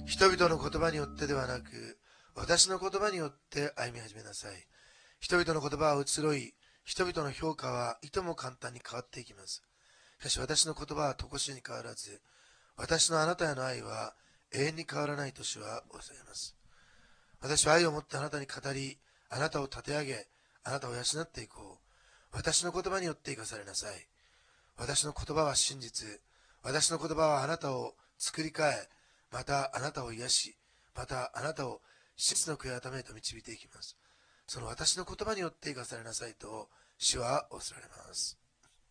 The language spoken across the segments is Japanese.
人々の言葉によってではなく、私の言葉によって歩み始めなさい。人々の言葉は移ろい、人々の評価はいとも簡単に変わっていきます。しかし私の言葉は常しえに変わらず、私のあなたへの愛は永遠に変わらないと主はおっしゃいます。私は愛を持ってあなたに語り、あなたを立て上げ、あなたを養っていこう。私の言葉によって生かされなさい。私の言葉は真実。私の言葉はあなたを作り変え、またあなたを癒し、またあなたを真実の悔い改めへと導いていきます。その私の言葉によって生かされなさいと主は仰せられます。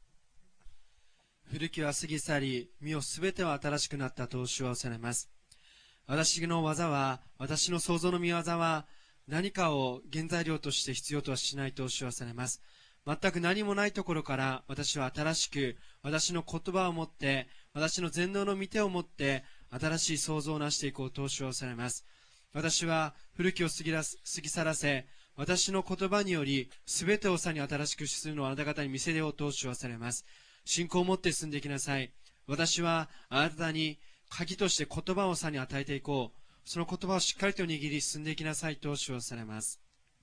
古きは過ぎ去り、身をすべては新しくなったと主は仰せられます。私の技は、私の創造の御業は、何かを原材料として必要とはしないと主は仰せられます。全く何もないところから私は新しく、私の言葉を持って、私の全能の御手を持って、新しい創造を成していこうと主は仰せられます。私は古きを過ぎ去らせ、私の言葉により、すべてをさに新しくするのをあなた方に見せようと主は仰せられます。信仰を持って進んでいきなさい。私はあなたに鍵として言葉をさに与えていこう。その言葉をしっかりと握り進んでいきなさいと主は仰せられます。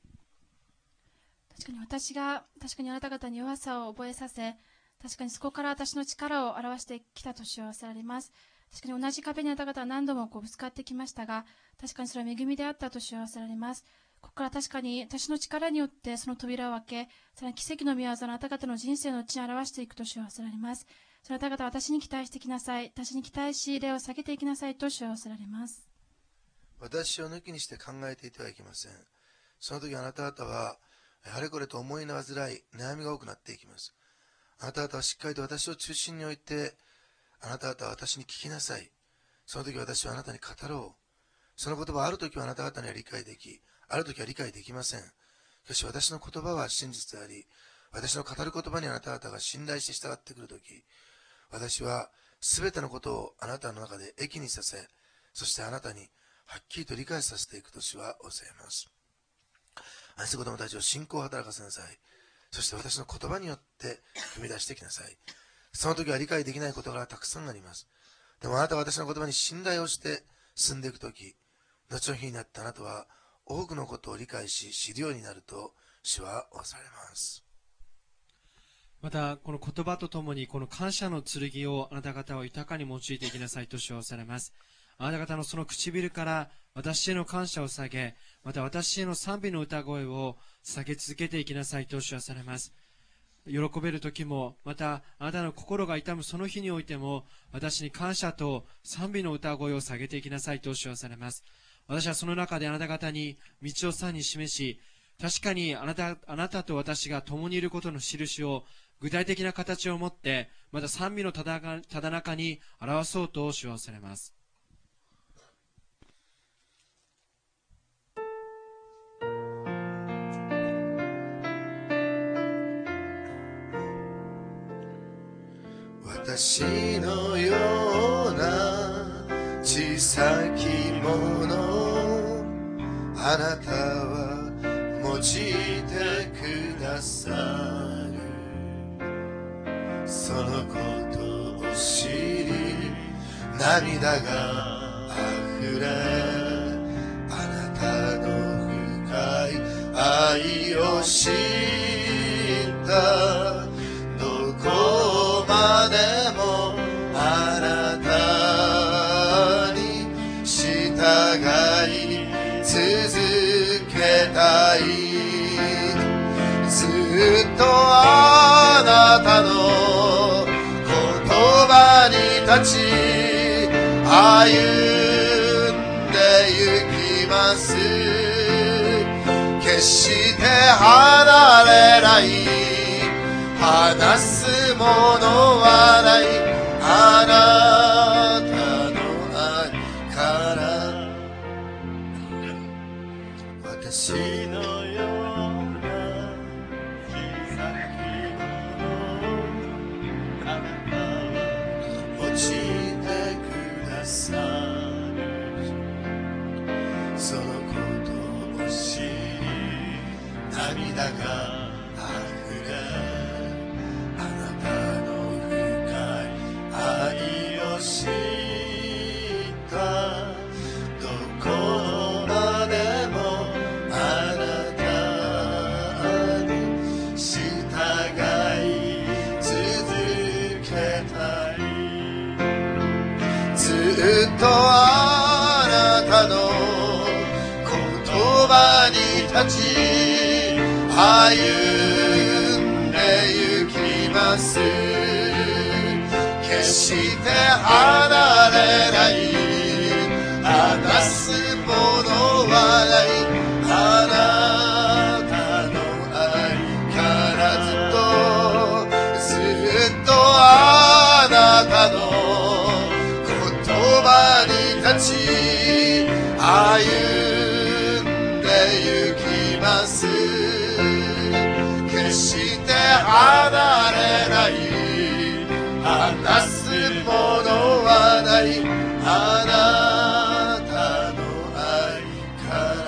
確かに私があなた方に弱さを覚えさせ、確かにそこから私の力を表してきたと主は仰せられます。確かに同じ壁にあなた方は何度もぶつかってきましたが、確かにそれは恵みであったと主は仰せられます。ここから確かに私の力によってその扉を開け、その奇跡の御業をあなた方の人生のうちに表していくと主は仰せられます。そのあなた方は私に期待してきなさい。私に期待し、礼を下げていきなさいと主は仰せられます。 私を抜きにして考えていてはいけません。その時あなた方は、あれこれと思いの煩い、悩みが多くなっていきます。あなた方はしっかりと私を中心に置いて、あなた方は私に聞きなさい。その時私はあなたに語ろう。その言葉はある時はあなた方には理解でき、ある時は理解できません。しかし私の言葉は真実であり、私の語る言葉にあなた方が信頼して従ってくる時、私はすべてのことをあなたの中で益にさせ、そしてあなたにはっきりと理解させていくと主は教えます。愛する子供たちを信仰を働かせなさい。そして私の言葉によって踏み出してきなさい。その時は理解できないことがたくさんあります。でもあなたは私の言葉に信頼をして進んでいくとき、後の日になってあなたは多くのことを理解し、知るようになると主は仰せられます。 また、この言葉とともに、この感謝の剣をあなた方は豊かに用いていきなさいと主は仰せられます。あなた方のその唇から私への感謝を下げ、また私への賛美の歌声を下げ続けていきなさいと主はされます。喜べる時も、またあなたの心が痛むその日においても、私に感謝と賛美の歌声を下げていきなさいと主はされます。私はその中であなた方に道をさに示し、確かにあなたと私が共にいることの印を具体的な形を持って、また賛美のただ中に表そうと主はされます。 私のような小さきもの、あなたは用いてくださる。そのことを知り涙が溢れ、あなたの深い愛を知った。どこまでもあなたに従い続けたい。ずっとあなたの言葉に立ち歩んでゆきます。決して離れない、話すものはない、あなたの愛から私のような小さきもの、あなたは用いてくださる。そのことを知り涙が溢れ、あなたの深い愛を知った。 とあなたの言葉に立ち歩んで行きます。決して離れない話すものはない。あなたの愛からずっとあなたの言葉に立ち歩んで行きます。決して離れない話すものはない。あなたの愛から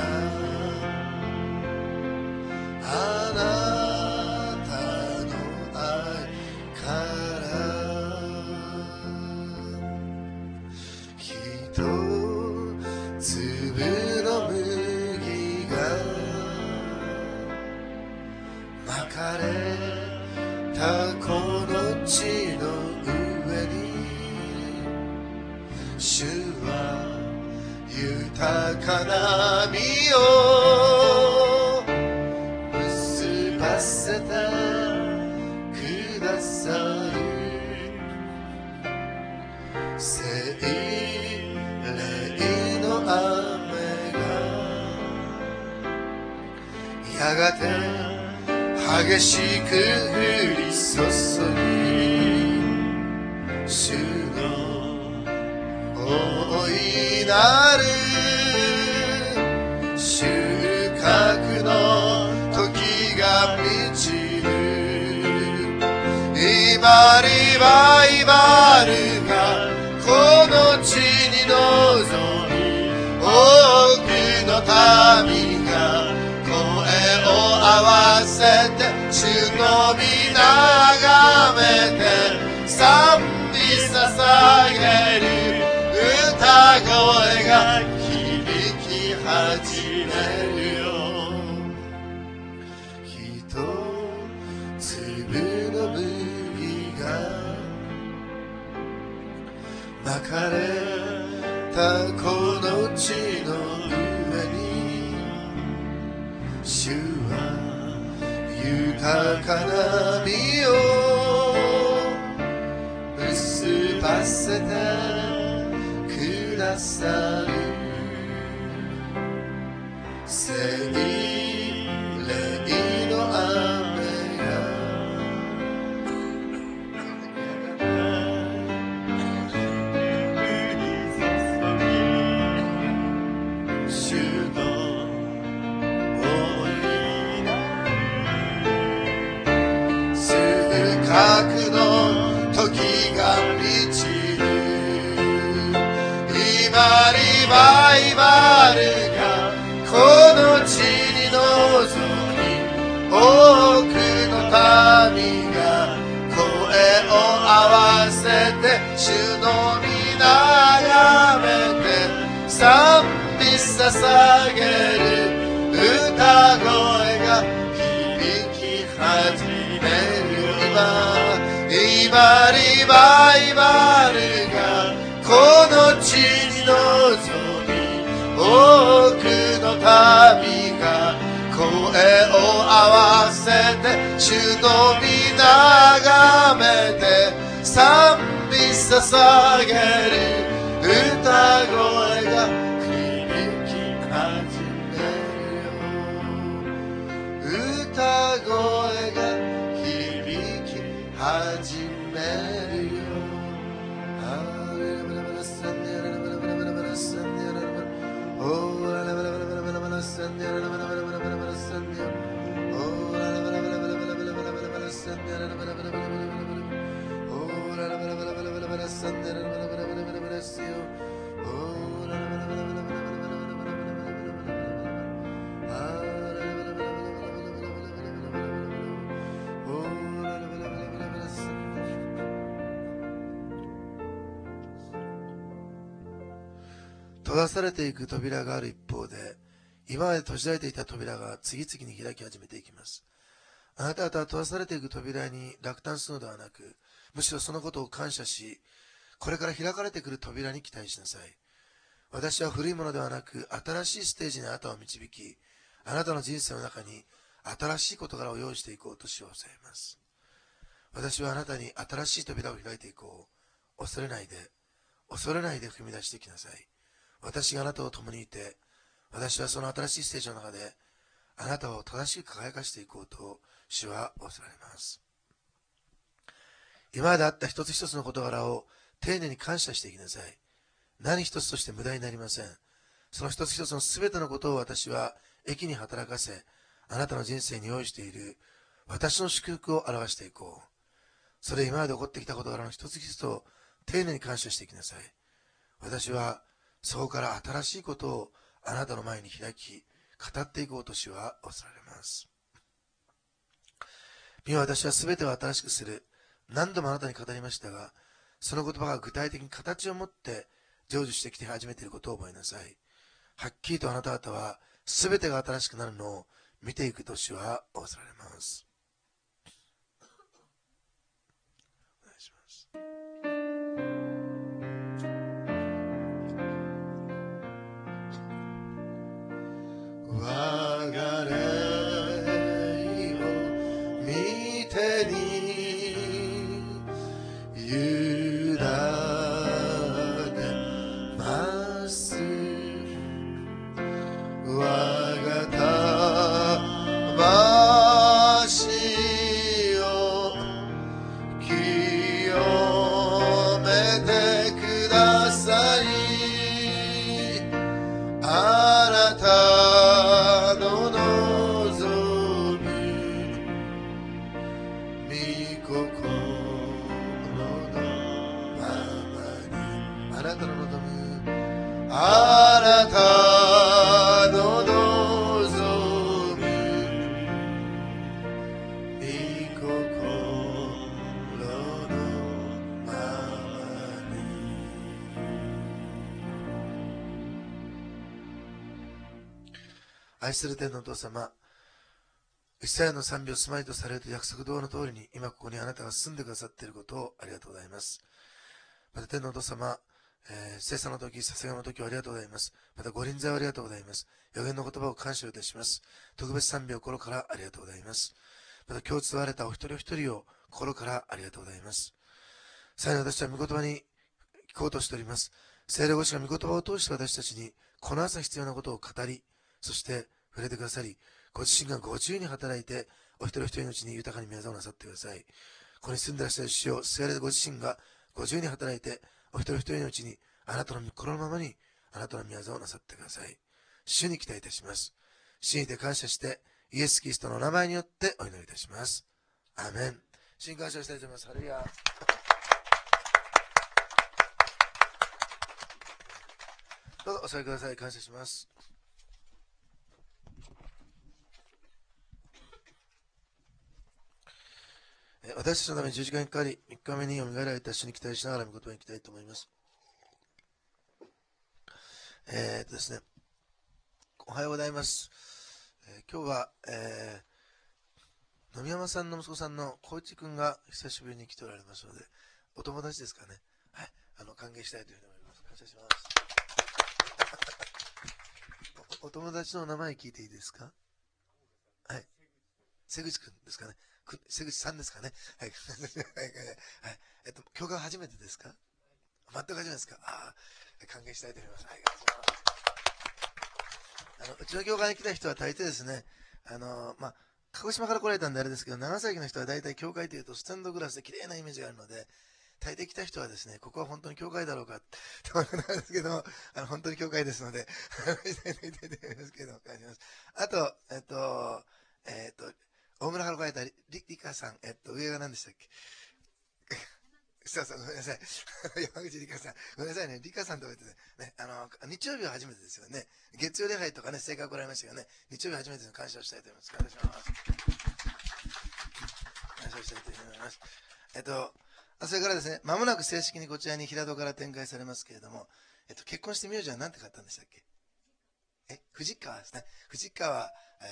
あなたの愛から一粒の麦がまかれたこの地の上に主は豊かな実を結ばせてくださる。聖霊の雨がやがて激しく降り注ぎ主の大いなる収穫の時が満ちる。今リバイバルがこの地に臨み多くの民が声を合わせて主の御眺めて賛美捧げる歌声が響き始めるよ。一粒の麦がまかれたこの地の上に主は豊かな実を結ばせてくださる。聖霊の雨が主の大いなる収穫の時が満ちる。今リバイバルがこの地に臨み多くの民が声を合わせて主の御眺めて賛美捧げる歌声が響き始める。今リバイバルがこの地に臨み多くの民が声を合わせて主の御眺めて賛美捧げる歌声が響き始めるよ。歌声が響き始めるよ。閉ざされていく扉がある一方で、今まで閉じられていた扉が次々に開き始めていきます。あなた方は閉ざされていく扉に落胆するのではなく、むしろそのことを感謝し、これから開かれてくる扉に期待しなさい。 私は古いものではなく、新しいステージにあなたを導き、あなたの人生の中に新しい事柄を用意していこうと主を教えます。私はあなたに新しい扉を開いていこう。恐れないで踏み出してきなさい。私があなたと共にいて、私はその新しいステージの中で、あなたを正しく輝かしていこうと主は仰せられます。今まであった一つ一つの事柄を丁寧に感謝していきなさい。何一つとして無駄になりません。その一つ一つのすべてのことを私は益に働かせ、あなたの人生に用意している私の祝福を表していこう。それ今まで起こってきた事柄の一つ一つを丁寧に感謝していきなさい。私はそこから新しいことをあなたの前に開き、語っていこうと主は仰せられます。見よ、私はすべてを新しくする。何度もあなたに語りましたが、その言葉が具体的に形を持って成就してきて始めていることを覚えなさい。はっきりとあなた方はすべてが新しくなるのを見ていくと主は仰せられます。お願いします。我が霊を見てに委ねます我が魂を清めてくださいあなたの望む御心のままにあなたの望むあなたの望む御心のままに愛する天のお父様、イサヤの賛美を住まいとされると約束通りの通りに今ここにあなたが住んでくださっていることをありがとうございます。また天のお父様、聖査の時、捧げの時をありがとうございます。またご臨在をありがとうございます。予言の言葉を感謝いたします。特別賛美を心からありがとうございます。また今日伝われたお一人お一人を心からありがとうございます。さらに私は御言葉に聞こうとしております。聖霊ごしが御言葉を通して私たちにこの朝必要なことを語り、そして触れてくださり、ご自身がご自由に働いて、お一人お一人のうちに豊かに御業をなさってください。ここに住んでらっしゃる主よ、聖霊でご自身がご自由に働いて、お一人お一人のうちに、あなたの心のままに、あなたの御業をなさってください。主に期待いたします。主にて感謝して、イエス・キリストのお名前によってお祈りいたします。アーメン。主に感謝したいと思います。ハレルヤ。どうぞお座りください。感謝します。私たちのために十字架にかかり、3日目によみがえられた主に期待しながら御言葉に行きたいと思います。ですね、おはようございます。今日は、野見山さんの息子さんの光一君が久しぶりに来ておられますので、お友達ですかね。はい、歓迎したいというふうに思います。感謝します。お友達のお名前聞いていいですか？はい。瀬口君ですかね。瀬口さんですかね。はい。はい。教会初めてですか？全く初めてですか？歓迎したいと思います。はい。うちの教会に来た人は大抵ですね、鹿児島から来られたんであれですけど、長崎の人は大体教会というとステンドグラスで綺麗なイメージがあるので、大抵来た人はですね、ここは本当に教会だろうかって思うんですけど、本当に教会ですので、あと、大村から来られたリカさん、上が何でしたっけ？そうそう、ごめんなさい。山口リカさん。ごめんなさいね。リカさんとか言ってね、日曜日は初めてですよね。月曜礼拝とかね、聖火来られましたよね。日曜日は初めての感謝をしたいと思います。感謝します。感謝したいと思います。それからですね、まもなく正式にこちらに平戸から展開されますけれども、結婚して名字は何て買ったんでしたっけ？藤川ですね。藤川、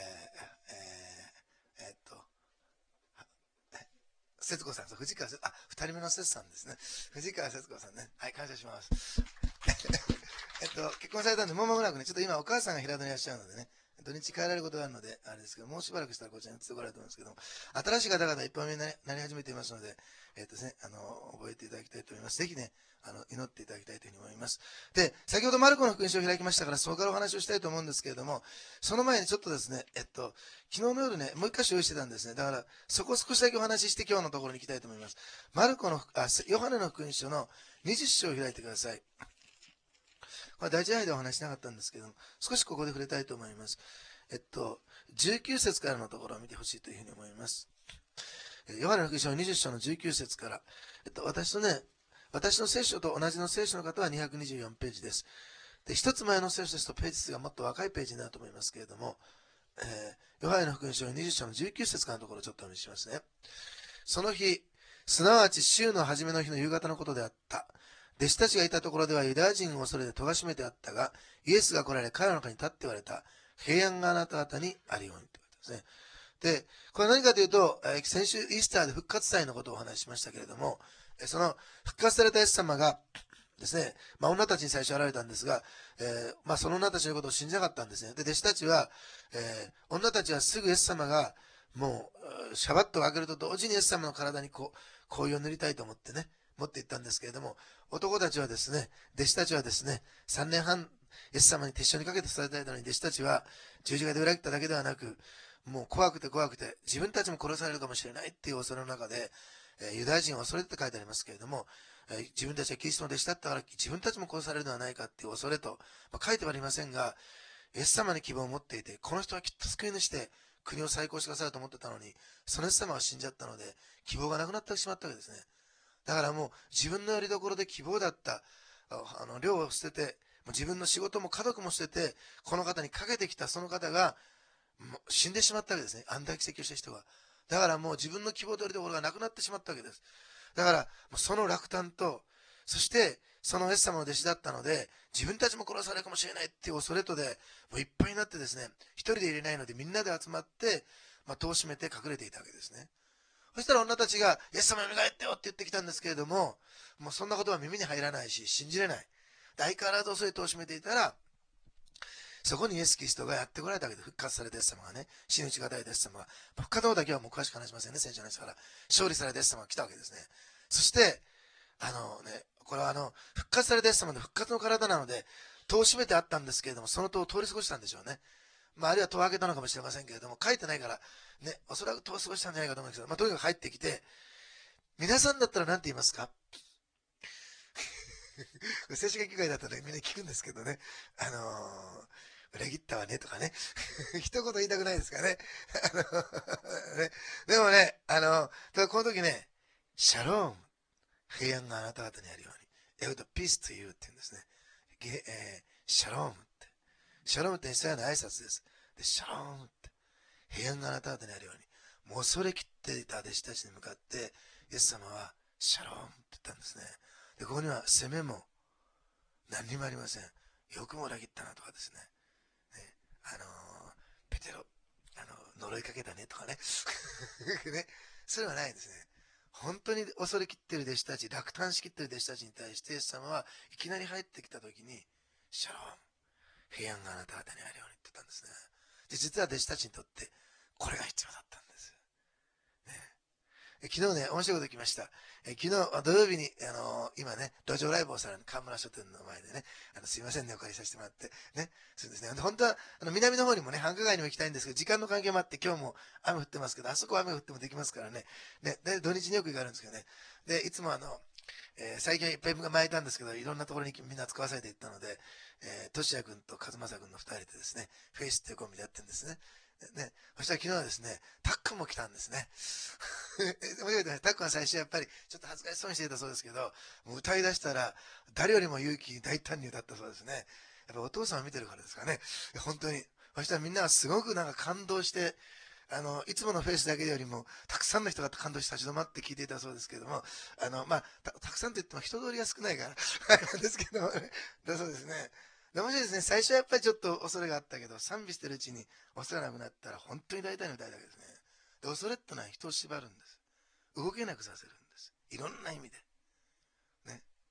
節子さん、藤川節子、二人目の節さんですね。藤川節子さんね。はい、感謝します。 結婚されたんで、もう間もなくね、ちょっと今お母さんが平戸にいらっしゃるのでね、土日帰られることがあるので、あれですけど、もうしばらくしたらこちらに移ってこられると思うんですけども、新しい方々いっぱいになり始めていますので、覚えていただきたいと思います。ぜひね、祈っていただきたいというふうに思います。で、先ほどマルコの福音書を開きましたから、そこからお話をしたいと思うんですけれども、その前にちょっとですね、昨日の夜ね、もう一箇所用意してたんですね。だから、そこ少しだけお話しして今日のところに行きたいと思います。ヨハネの福音書の20章を開いてください。これ第一杯でお話しなかったんですけども、少しここで触れたいと思います。19節からのところを見てほしいというふうに思います。ヨハネの福音書の20章の19節から、私の聖書と同じの聖書の方は224ページです。で、一つ前の聖書ですとページ数がもっと若いページになると思いますけれども、ヨハネの福音書の20章の19節からのところをちょっとお見せしますね。その日、すなわち週の初めの日の夕方のことであった。弟子たちがいたところではユダヤ人を恐れて戸が閉めてあったが、イエスが来られ彼らの中に立って言われた。平安があなた方にあるようにということですね。で、これは何かというと、先週イースターで復活祭のことをお話ししましたけれども、その復活されたイエス様がですね、女たちに最初現れたんですが、その女たちのことを信じなかったんですね。で、弟子たちは、女たちはすぐイエス様がもうシャバットを開けると同時にイエス様の体に香油を塗りたいと思ってね、持って行ったんですけれども、男たちはですね、弟子たちはですね、3年半イエス様に手塩にかけて伝えたいのに、弟子たちは十字架で裏切っただけではなく、もう怖くて自分たちも殺されるかもしれないっていう恐れの中で、ユダヤ人を恐れて書いてありますけれども、自分たちはキリストの弟子だったから自分たちも殺されるのではないかっていう恐れと、書いてはありませんが、イエス様に希望を持っていて、この人はきっと救い主で国を再興してくださると思ってたのに、そのイエス様が死んじゃったので、希望がなくなってしまったわけですね。だからもう自分のよりどころで希望だった寮を捨てて、自分の仕事も家族も捨てて、この方にかけてきたその方がもう死んでしまったわけですね。安泰奇跡をした人が。だからもう自分の希望とよりどころがなくなってしまったわけです。だからその落胆と、そしてそのイエス様の弟子だったので、自分たちも殺されるかもしれないっていう恐れとで、もういっぱいになってですね、一人でいれないのでみんなで集まって、戸を閉めて隠れていたわけですね。そしたら女たちが、イエス様よみがえってよって言ってきたんですけれども、もうそんなことは耳に入らないし、信じれない。相変わらず遅い戸を閉めていたら、そこにイエス・キリストがやってこられたわけで、復活されたイエス様がね、死に打ちがたいイエス様が、復活の方だけはもう詳しく話しませんね、先週の話から。勝利されたイエス様が来たわけですね。そして、これは復活されたイエス様の復活の体なので、戸を閉めてあったんですけれども、その戸を通り過ごしたんでしょうね。あるいは戸を開けたのかもしれませんけれども、書いてないから、ね、おそらく戸を過ごしたんじゃないかと思うんですけど、とにかく入ってきて、皆さんだったら何て言いますか？正式機会だったらみんな聞くんですけどね。裏切ったわねとかね。一言言いたくないですかね。ね、でもね、この時ね、シャローム、平安があなた方にあるように。英語とピースというって言うんですね。シャロームって。シャロームってイスラエルの挨拶です。で、シャロームって。平安があなた方にあるように。もう恐れきっていた弟子たちに向かって、イエス様はシャロームって言ったんですね。で、ここには責めも何にもありません。よくも裏切ったなとかですね。ペテロ、呪いかけたねとかね。ね。それはないですね。本当に恐れきっている弟子たち、落胆しきっている弟子たちに対して、イエス様はいきなり入ってきたときに、シャローム、平安があなた方にあるようにって言ったんですね。で、実は弟子たちにとって、これが必要だったんです。昨日ね、面白いこと来ました。昨日、土曜日に、今ね、路上ライブをされる河村書店の前でね、すいませんね、お借りさせてもらって、ね、そうですね、本当は、南の方にもね、繁華街にも行きたいんですけど、時間の関係もあって、今日も雨降ってますけど、あそこは雨降ってもできますからね、ね、で、土日によく行かれるんですけどね、で、いつも最近いっぱい巻いたんですけど、いろんなところにみんな使わされていったので、としや君と和正君の2人でですね、フェイスっていうコンビでやってるんですね。ね、そしたら昨日はですね、タックンも来たんですね。面白いですね。タックンは最初やっぱりちょっと恥ずかしそうにしていたそうですけど、もう歌い出したら誰よりも勇気に大胆に歌ったそうですね。やっぱお父さんを見てるからですかね。本当に。そしたらみんなはすごくなんか感動して、いつものフェイスだけよりも、たくさんの人が感動して立ち止まって聞いていたそうですけれども、たくさんと言っても人通りが少ないから、なんですけどもね。だそうですね。面白いですね。最初はやっぱりちょっと恐れがあったけど、賛美してるうちに恐れなくなったら本当に大体の歌いだけですね。で、恐れってのは人を縛るんです。動けなくさせるんです。いろんな意味で。ね。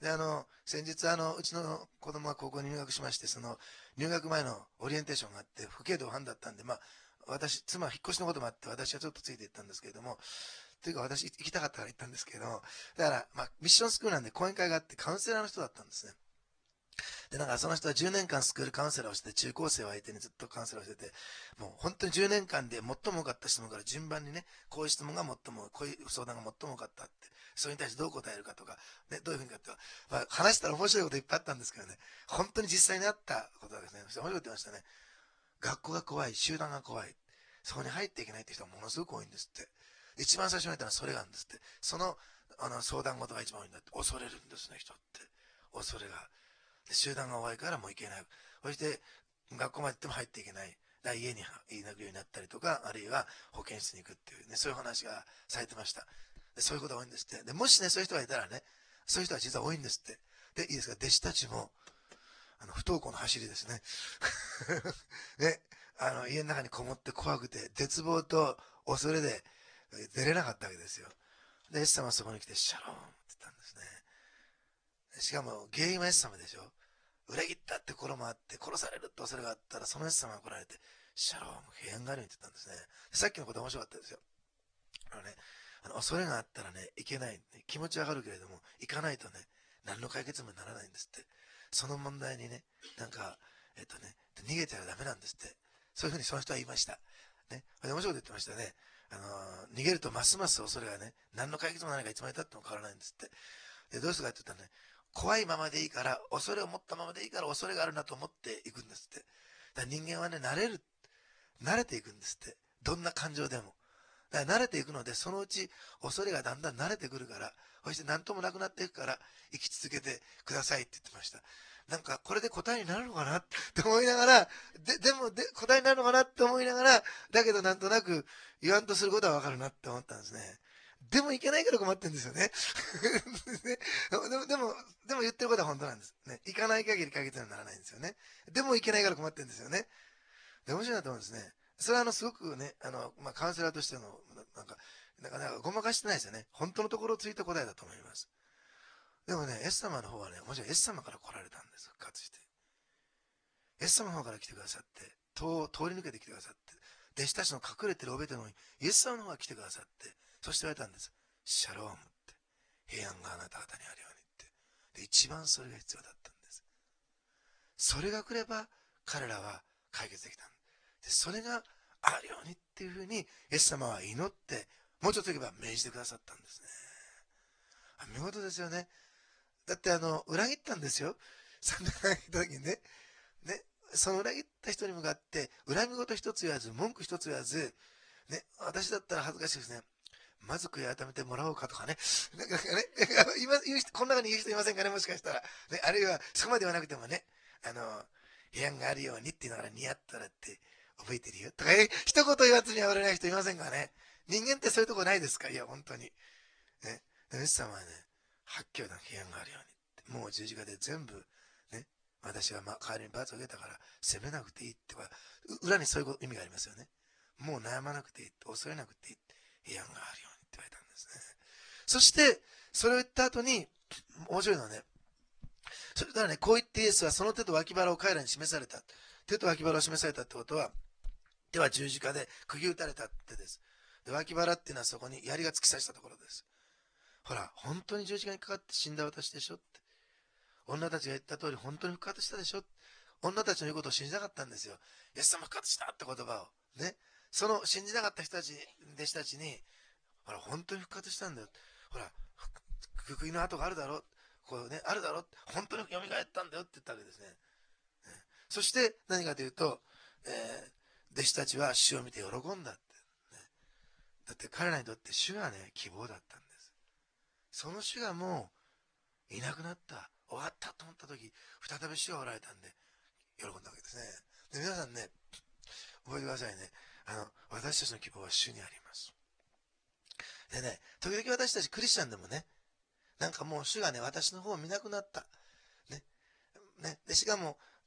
で、先日うちの子供が高校に入学しまして、その入学前のオリエンテーションがあって、不景同伴だったんで、まあ、妻、引っ越しのこともあって、私はちょっとついていったんですけれども、というか私行きたかったから行ったんですけど、だから、まあ、ミッションスクールなんで講演会があってカウンセラーの人だったんですね。で、なんかその人は10年間スクールカウンセラーをして、中高生を相手にずっとカウンセラーをしてて、もう本当に10年間で最も多かった質問から順番にね、こういう質問が最も、こういう相談が最も多かったって、それに対してどう答えるかとか、ね、どういうふうにかって、まあ、話したら面白いこといっぱいあったんですけどね、本当に実際にあったことはですね、面白いこと言ってましたね。学校が怖い、集団が怖い、そこに入っていけないって人はものすごく多いんですって。一番最初に言ったのはそれがあるんですって。その、相談事が一番多いんだって。恐れるんですね、人って。恐れが。で集団が怖いからもう行けない。そして、学校まで行っても入っていけない。だから家にいなくようになったりとか、あるいは保健室に行くっていうね、そういう話がされてました。でそういうことが多いんですって。で、もしね、そういう人がいたらね、そういう人は実は多いんですって。で、いいですか、弟子たちも、不登校の走りですね。ね、家の中にこもって怖くて、絶望と恐れで出れなかったわけですよ。で、イエス様はそこに来て、シャローンって言ったんですね。しかも、原因はイエス様でしょ。裏切ったって心もあって、殺されるって恐れがあったら、そのイエス様が来られて、シャローム、平安があるようにって言ったんですね。さっきのこと面白かったですよ。ね、恐れがあったらね、行けない。気持ちわかるけれども、行かないとね、何の解決もならないんですって。その問題にね、なんか、逃げてはダメなんですって。そういうふうにその人は言いました。ね。面白いこと言ってましたね。逃げるとますます恐れがね、何の解決もないかいつまで経っても変わらないんですって。で、どうするかって言ったらね、怖いままでいいから、恐れを持ったままでいいから恐れがあるなと思っていくんですって。だから人間はね、慣れていくんですって。どんな感情でも。だから慣れていくので、そのうち恐れがだんだん慣れてくるから、そして何ともなくなっていくから、生き続けてくださいって言ってました。なんか、これで答えになるのかなって思いながら、でも答えになるのかなって思いながら、だけどなんとなく言わんとすることはわかるなって思ったんですね。でもいけないから困ってるんですよね。ねでも言ってることは本当なんです。ね。行かない限り解決にはならないんですよね。でもいけないから困ってるんですよね。で、面白いなと思うんですね。それはすごくね、まあ、カウンセラーとしての、なかなかごまかしてないですよね。本当のところをついた答えだと思います。でもね、イエス様の方はね、もちろんイエス様から来られたんです。復活して。イエス様の方から来てくださって、通り抜けてきてくださって、弟子たちの隠れてるおべての方に、イエス様の方が来てくださって、そして言われたんです。シャロームって。平安があなた方にあるようにって。で、一番それが必要だったんです。それが来れば、彼らは解決できたんです。それがあるようにっていうふうに、イエス様は祈って、もうちょっと言えば命じてくださったんですね。見事ですよね。だって裏切ったんですよ。そんな裏切った時にね。ね。その裏切った人に向かって、恨み事一つ言わず、文句一つ言わず、ね。私だったら恥ずかしいですね。まず悔い改めてもらおうかとかね。なんかね、言う人、この中に言う人いませんかね、もしかしたら。ね、あるいは、そこまで言わなくてもね、平安があるようにっていうのが似合ったらって覚えてるよ。とか、一言言わずにはおれない人いませんかね。人間ってそういうとこないですか？いや、本当に。ね。イエス様はね、八教団平安があるようにって。もう十字架で全部、ね。私は代わりに罰を受けたから責めなくていいっては、裏にそういう意味がありますよね。もう悩まなくていい。恐れなくていい。平安があるようにって言われたんですね。そして、それを言った後に、面白いのはね、それからね、こう言ってイエスはその手と脇腹を彼らに示された。手と脇腹を示されたってことは、手は十字架で釘打たれたってです。で、脇腹っていうのはそこに槍が突き刺したところです。ほら、本当に十字架にかかって死んだ私でしょって。女たちが言った通り本当に復活したでしょ。女たちの言うことを信じなかったんですよ。イエス様復活したって言葉を。ね。その信じなかった人たち、弟子たちに、ほら、本当に復活したんだよ。ほら、福音の跡があるだろう。こうね、あるだろう。本当に蘇ったんだよって言ったわけですね。そして何かというと、弟子たちは主を見て喜んだって、ね。だって彼らにとって主はね、希望だったんです。その主がもういなくなった、終わったと思った時、再び主がおられたんで、喜んだわけですね。で、皆さんね、覚えてくださいね。私たちの希望は主にあります。でね、時々私たちクリスチャンでもね、なんかもう主がね、私の方を見なくなった。ね。ね。で、しかも、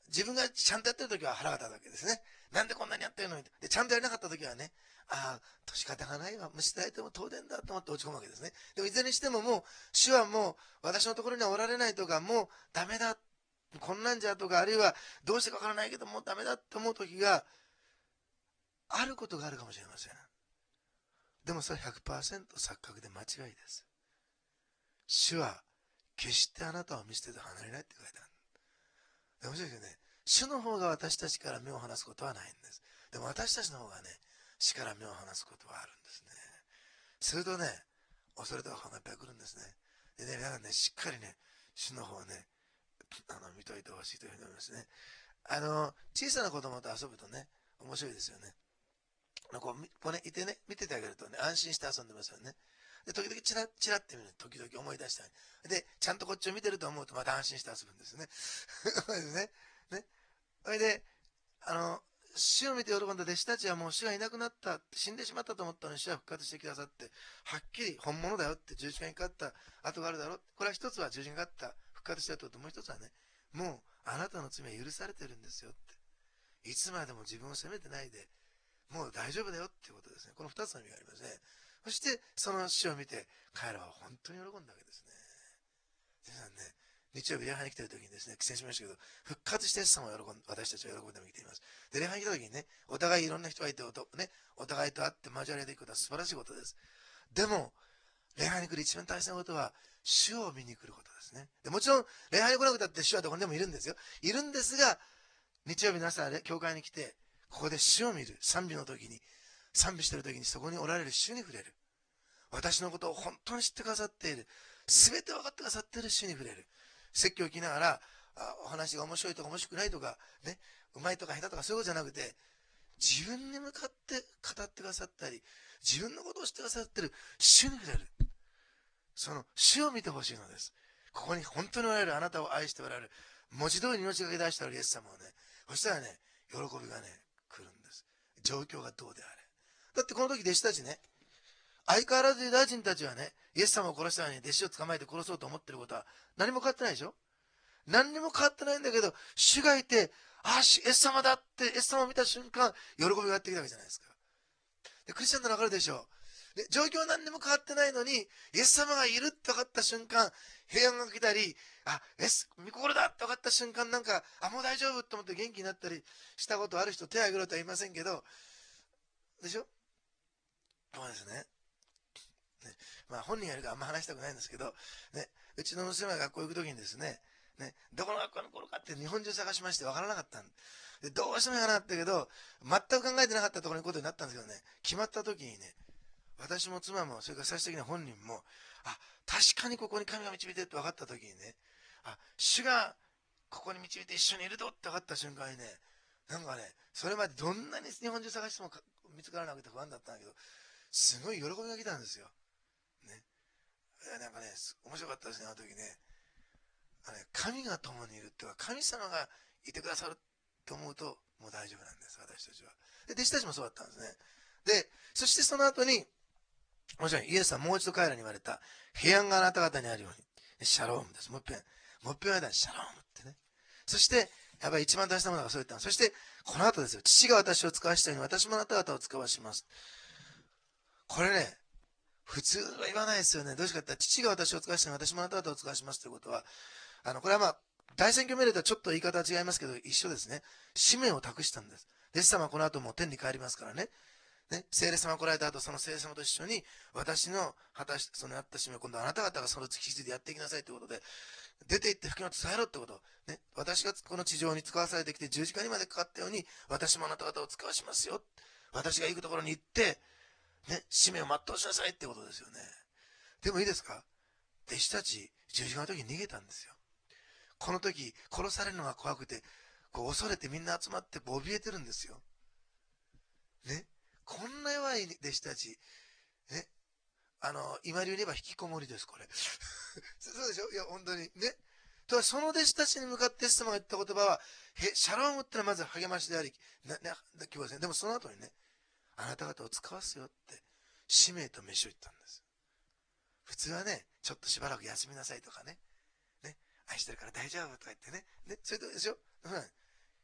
自分がちゃんとやってる時は腹が立つわけですね。なんでこんなにやってるのに。で、ちゃんとやれなかった時はね、ああ、仕方がないわ。無視されても当然だと思って落ち込むわけですね。でもいずれにしてももう、主はもう私のところにはおられないとか、もうダメだ。こんなんじゃとか、あるいはどうしてかわからないけど、もうダメだって思う時があることがあるかもしれません。でもそれ 100% 錯覚で間違いです。主は決してあなたを見捨てて離れないって書いてある。面白いですよね。主の方が私たちから目を離すことはないんです。でも私たちの方がね、主から目を離すことはあるんですね。するとね、恐れた方がいっぱい来るんですね。でね、皆さんね、しっかりね、主の方をね、見といてほしいというふうに思いますね。小さな子供と遊ぶとね、面白いですよね。こうね、いてね、見ててあげるとね、安心して遊んでますよね。で、時々チラッって見ると、時々思い出したり。で、ちゃんとこっちを見てると思うと、また安心して遊ぶんですね。そうですね。ね。それで、主を見て喜んだ弟子たちはもう主がいなくなった、死んでしまったと思ったのに主は復活してくださって、はっきり本物だよって十字架にかかった跡があるだろう。これは一つは十字架にかかった、復活したと、もう一つはね、もうあなたの罪は許されてるんですよって。いつまでも自分を責めてないで、もう大丈夫だよっていうことですね。この二つの意味がありますね。そして、その死を見て、彼らは本当に喜んだわけですね。皆さんね、日曜日礼拝に来てる時にですね、苦戦しましたけど、復活してイエス様を私たちは喜んでも来ています。で、礼拝に来た時にね、お互いいろんな人がいて、お互いと会って交わりでいくことは素晴らしいことです。でも、礼拝に来る一番大切なことは、主を見に来ることですね。でもちろん、礼拝に来なくたって主はどこにでもいるんですよ。いるんですが、日曜日の朝、教会に来て、ここで主を見る。賛美の時に、賛美してる時にそこにおられる主に触れる。私のことを本当に知ってくださっている。すべて分かってくださっている主に触れる。説教を聞きながら、お話が面白いとか面白くないとか、ね、うまいとか下手とかそういうことじゃなくて、自分に向かって語ってくださったり、自分のことを知ってくださっている主に触れる。その主を見てほしいのです。ここに本当におられる、あなたを愛しておられる、文字通り命がけ出しておられるイエス様をね、そしたらね、喜びがね、来るんです。状況がどうであれ。だってこの時弟子たちね、相変わらずユダヤ人たちはね、イエス様を殺したのに弟子を捕まえて殺そうと思ってることは何も変わってないでしょ。何にも変わってないんだけど、主がいて、イエス様だって、イエス様を見た瞬間、喜びがやってきたわけじゃないですか。でクリスチャンならわかるでしょう。で状況は何にも変わってないのに、イエス様がいるって分かった瞬間、平安が来たり、御心だって分かった瞬間、なんか、もう大丈夫と思って元気になったりしたことある人、手を挙げろとは言いませんけど、でしょ。そうですね。本人がいるからあんま話したくないんですけど、ね、うちの娘が学校行くときにですね、どこの学校の頃かって日本中探しまして分からなかったんで、どうしても分からなかったけど、全く考えてなかったところに行くことになったんですけどね、決まったときにね、私も妻も、それから最終的に本人も、確かにここに神が導いてるって分かったときにね、主がここに導いて一緒にいるとって分かった瞬間にね、なんかね、それまでどんなに日本中探しても見つからなくて不安だったんだけど、すごい喜びが来たんですよ。ね。なんかね、面白かったですね、あの時ね。神が共にいるっていうか、神様がいてくださると思うと、もう大丈夫なんです、私たちは。で、弟子たちもそうだったんですね。で、そしてその後に、もちろんイエスはもう一度彼らに言われた、平安があなた方にあるように、シャロームです。もう一遍言われたシャロームってね。そして、やっぱり一番大事なものがそう言ったの。そして、この後ですよ。父が私を使わしたように、私もあなた方を使わします。これね、普通は言わないですよね。どうしてかって言ったら、父が私を使わしたように、私もあなた方を使わしますということは、これは大宣教命令とはちょっと言い方は違いますけど、一緒ですね。使命を託したんです。弟子様はこの後も天に帰りますからね。聖霊様が来られた後、その聖霊様と一緒に、私の果たし、そのやった使命を今度はあなた方がその引き継いでやっていきなさいということで、出て行って福音を伝えろってこと。ね。私がこの地上に使わされてきて十字架にまでかかったように、私もあなた方を使わしますよ。私が行くところに行って、ね、使命を全うしなさいってことですよね。でもいいですか？弟子たち、十字架の時に逃げたんですよ。この時、殺されるのが怖くて、恐れてみんな集まって怯えてるんですよ。ね。こんな弱い弟子たち、ね。今流に言えば引きこもりです、これ。そうでしょ？いや、本当に。ね。その弟子たちに向かってイエス様が言った言葉は、シャロームってのはまず励ましであり、今日はですね、でもその後にね、あなた方を使わすよって、使命と飯を言ったんです。普通はね、ちょっとしばらく休みなさいとかね、愛してるから大丈夫とか言ってね、それとでしょ、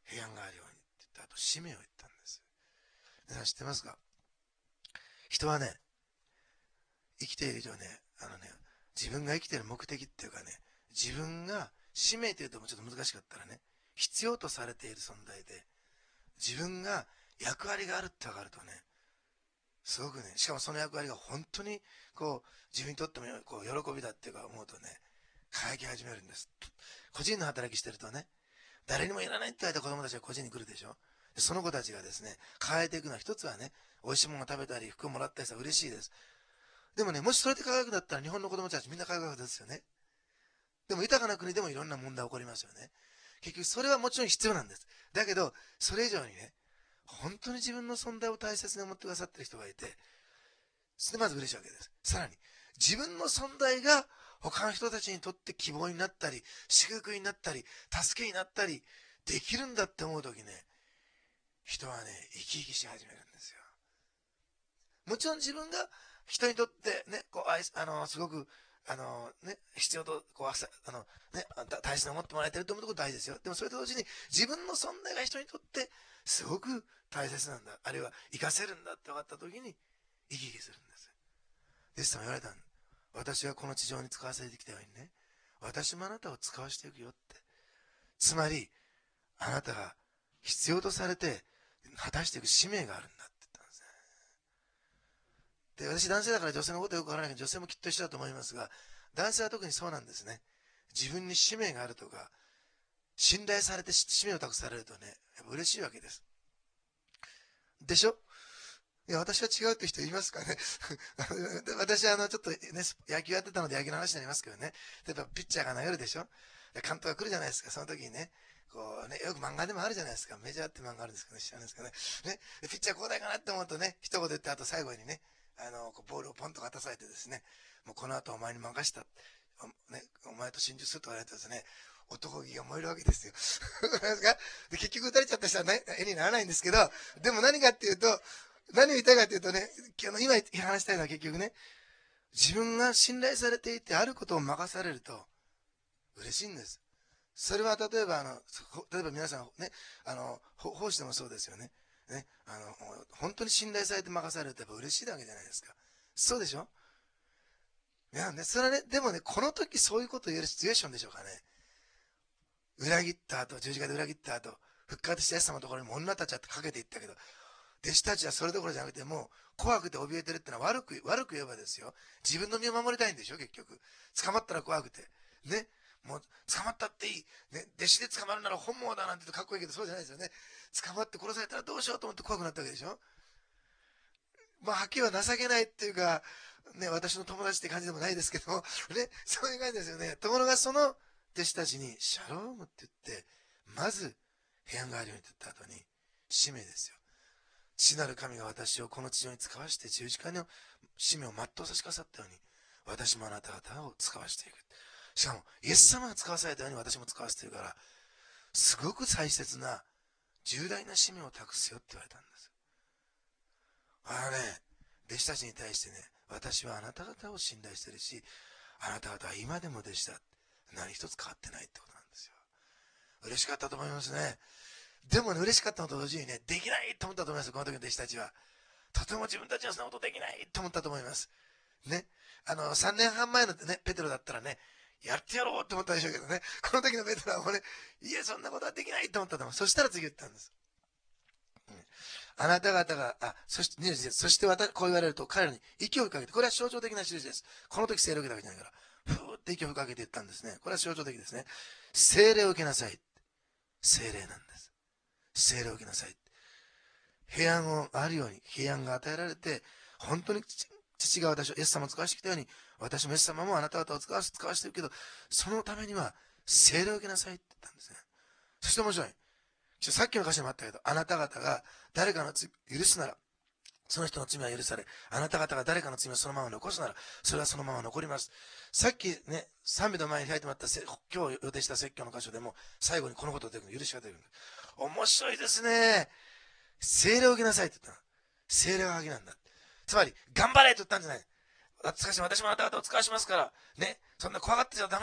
平安があるようにって言った後、使命を言ったんです。皆さん知ってますか？人はね、生きている以上ね、自分が生きている目的っていうかね、自分が使命というともちょっと難しかったらね、必要とされている存在で、自分が役割があるって分かるとね、すごくね、しかもその役割が本当に自分にとっても喜びだっていうか思うとね、輝き始めるんです。個人の働きしてるとね、誰にもいらないって言われた子供たちが個人に来るでしょ。その子たちがですね、輝いていくのは一つはね、美味しいものを食べたり服をもらったりしたら嬉しいです。でもね、もしそれで輝くだったら日本の子供たちみんな輝くはずですよね。でも豊かな国でもいろんな問題起こりますよね。結局それはもちろん必要なんです。だけど、それ以上にね、本当に自分の存在を大切に思ってくださっている人がいて、それでまず嬉しいわけです。さらに、自分の存在が他の人たちにとって希望になったり、祝福になったり、助けになったり、できるんだって思うときね、人はね、生き生きし始めるんですよ。もちろん自分が人にとってね、すごく、必要と、大切に思ってもらえてると思うところ大事ですよ。でもそれと同時に、自分の存在が人にとって、すごく大切なんだ。あるいは、活かせるんだって分かったときに、生き生きするんです。イエス様言われたんだ。私がこの地上に使わせてきたようにね、私もあなたを使わせていくよって。つまり、あなたが必要とされて、果たしていく使命があるんだって言ったんですね。で、私男性だから女性のことはよくわからないけど、女性もきっと一緒だと思いますが、男性は特にそうなんですね。自分に使命があるとか、信頼されて使命を託されるとね、やっぱ嬉しいわけです。でしょ？いや、私は違うって人いますかね。私はちょっとね、野球やってたので野球の話になりますけどね。例えばピッチャーが投げるでしょ。監督が来るじゃないですか。その時にね、よく漫画でもあるじゃないですか。メジャーって漫画あるんですかね。知らないですかね。ね、ピッチャー交代かなって思うとね、一言言ってあと最後にね、ボールをポンと渡されてですね、もうこの後お前に任した。お前と心中すると言われてですね、男気が燃えるわけですよ。で結局打たれちゃった人は、ね、絵にならないんですけど、でも何かっていうと、何を言いたいかというとね、今話したいのは結局ね、自分が信頼されていてあることを任されると嬉しいんです。それは例えば皆さんね、奉仕でもそうですよね。ね、本当に信頼されて任されるとやっぱ嬉しいわけじゃないですか。そうでしょ？いやね、それはね、でもね、この時そういうことを言えるシチュエーションでしょうかね。裏切った後、十字架で裏切った後、復活したイエス様のところにも女たちはかけていったけど、弟子たちはそれどころじゃなくて、もう怖くて怯えてるってのは悪く言えばですよ。自分の身を守りたいんでしょ、結局。捕まったら怖くて。ね。もう、捕まったっていい。ね。弟子で捕まるなら本望だなんて言うとかっこいいけど、そうじゃないですよね。捕まって殺されたらどうしようと思って怖くなったわけでしょ。まあ、はっきりは情けないっていうか、ね、私の友達って感じでもないですけど、ね、そういう感じですよね。ところがその弟子たちに、シャロームって言って、まず、平安があるようにって言った後に、使命ですよ。父なる神が私をこの地上に使わして十字架の使命を全うさせてくださったように、私もあなた方を使わしていく。しかも、イエス様が使わされたように私も使わせているから、すごく大切な、重大な使命を託すよって言われたんです。弟子たちに対してね、私はあなた方を信頼してるし、あなた方は今でも弟子だ。何一つ変わってないってことなんですよ。嬉しかったと思いますね。でもね、嬉しかったのと同時にね、できないと思ったと思います、この時の弟子たちは。とても自分たちはそんなことできないと思ったと思います。ね。3年半前のね、ペテロだったらね、やってやろうと思ったでしょうけどね、この時のペテロはもうね、いや、そんなことはできないと思ったと思う。そしたら次言ったんです。あなた方が、そして、こう言われると彼らに息を吹きかけて、これは象徴的な印です。この時聖霊を受けたわけじゃないから、ふーって息を吹きかけて言ったんですね。これは象徴的ですね。聖霊を受けなさい。聖霊なんです。聖霊を受けなさい。平安をあるように、平安が与えられて、本当に父が私をイエス様を使わしてきたように、私もイエス様もあなた方を使わしてるけど、そのためには聖霊を受けなさいって言ったんですね。そして面白い。さっきの歌詞にもあったけど、あなた方が誰かの罪を許すなら、その人の罪は許され、あなた方が誰かの罪をそのまま残すなら、それはそのまま残ります。さっきね、3秒の前に開いてもらった今日予定した説教の箇所でも、最後にこのことが出てくる、許しが出てくる。面白いですね。聖霊を受けなさいって言ったの。聖霊が鍵なんだ。つまり、頑張れって言ったんじゃない。しかし私もあなた方を使わしますから、ね、そんな怖がってちゃダメ。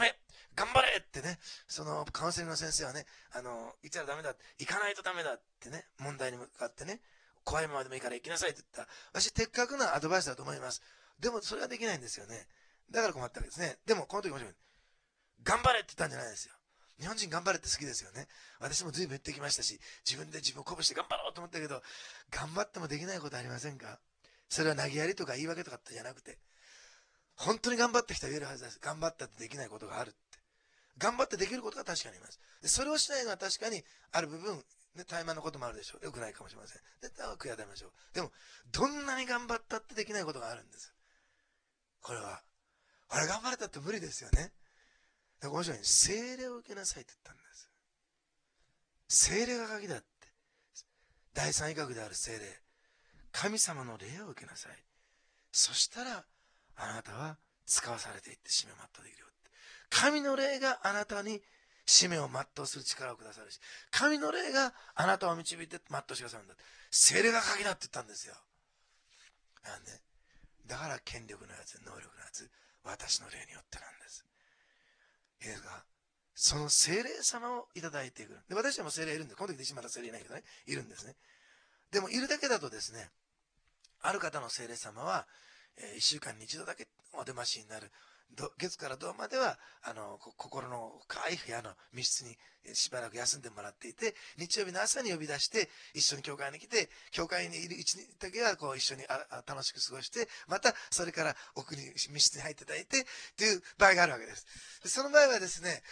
頑張れってね、そのカウンセリングの先生はね、行ったらダメだ、行かないとダメだってね、問題に向かってね、怖いままでもいいから行きなさいって言った。私、的確なアドバイスだと思います。でも、それはできないんですよね。だから困ったわけですね。でも、この時面白い。頑張れって言ったんじゃないですよ。日本人頑張れって好きですよね。私も随分言ってきましたし、自分で自分を鼓舞して頑張ろうと思ったけど、頑張ってもできないことありませんか？それは投げやりとか言い訳とかってじゃなくて、本当に頑張った人は言えるはずです。頑張ったってできないことがあるって。頑張ってできることが確かにいます。でそれをしないのは確かにある部分、ね、怠慢のこともあるでしょう。良くないかもしれません。で、悔やみましょう。でも、どんなに頑張ったってできないことがあるんです。これは、頑張れたって無理ですよね。で面白い。聖霊を受けなさいって言ったんです。聖霊が鍵だって。第三威嚇である聖霊。神様の霊を受けなさい。そしたら、あなたは使わされていって使命を全うできるよって。神の霊があなたに使命を全うする力をくださるし、神の霊があなたを導いて全うしてくださるんだ。聖霊が鍵だって言ったんですよ。なんで、だから権力のやつ、能力のやつ、私の霊によってなんです。いいですか？その聖霊様をいただいていく。で、私はもう聖霊いるんです。この時でまだ聖霊いないけどね、いるんですね。でも、いるだけだとですね、ある方の聖霊様は、1週間に1度だけお出ましになる。月から土までは、心の深い部屋の密室にしばらく休んでもらっていて、日曜日の朝に呼び出して、一緒に教会に来て、教会にいる一日だけはこう一緒に楽しく過ごして、またそれから奥に密室に入っていただいて、という場合があるわけです。でその場合はですね、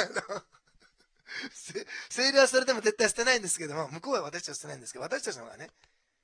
聖霊はそれでも絶対捨てないんですけども、向こうは私たちは捨てないんですけど、私たちの方がね、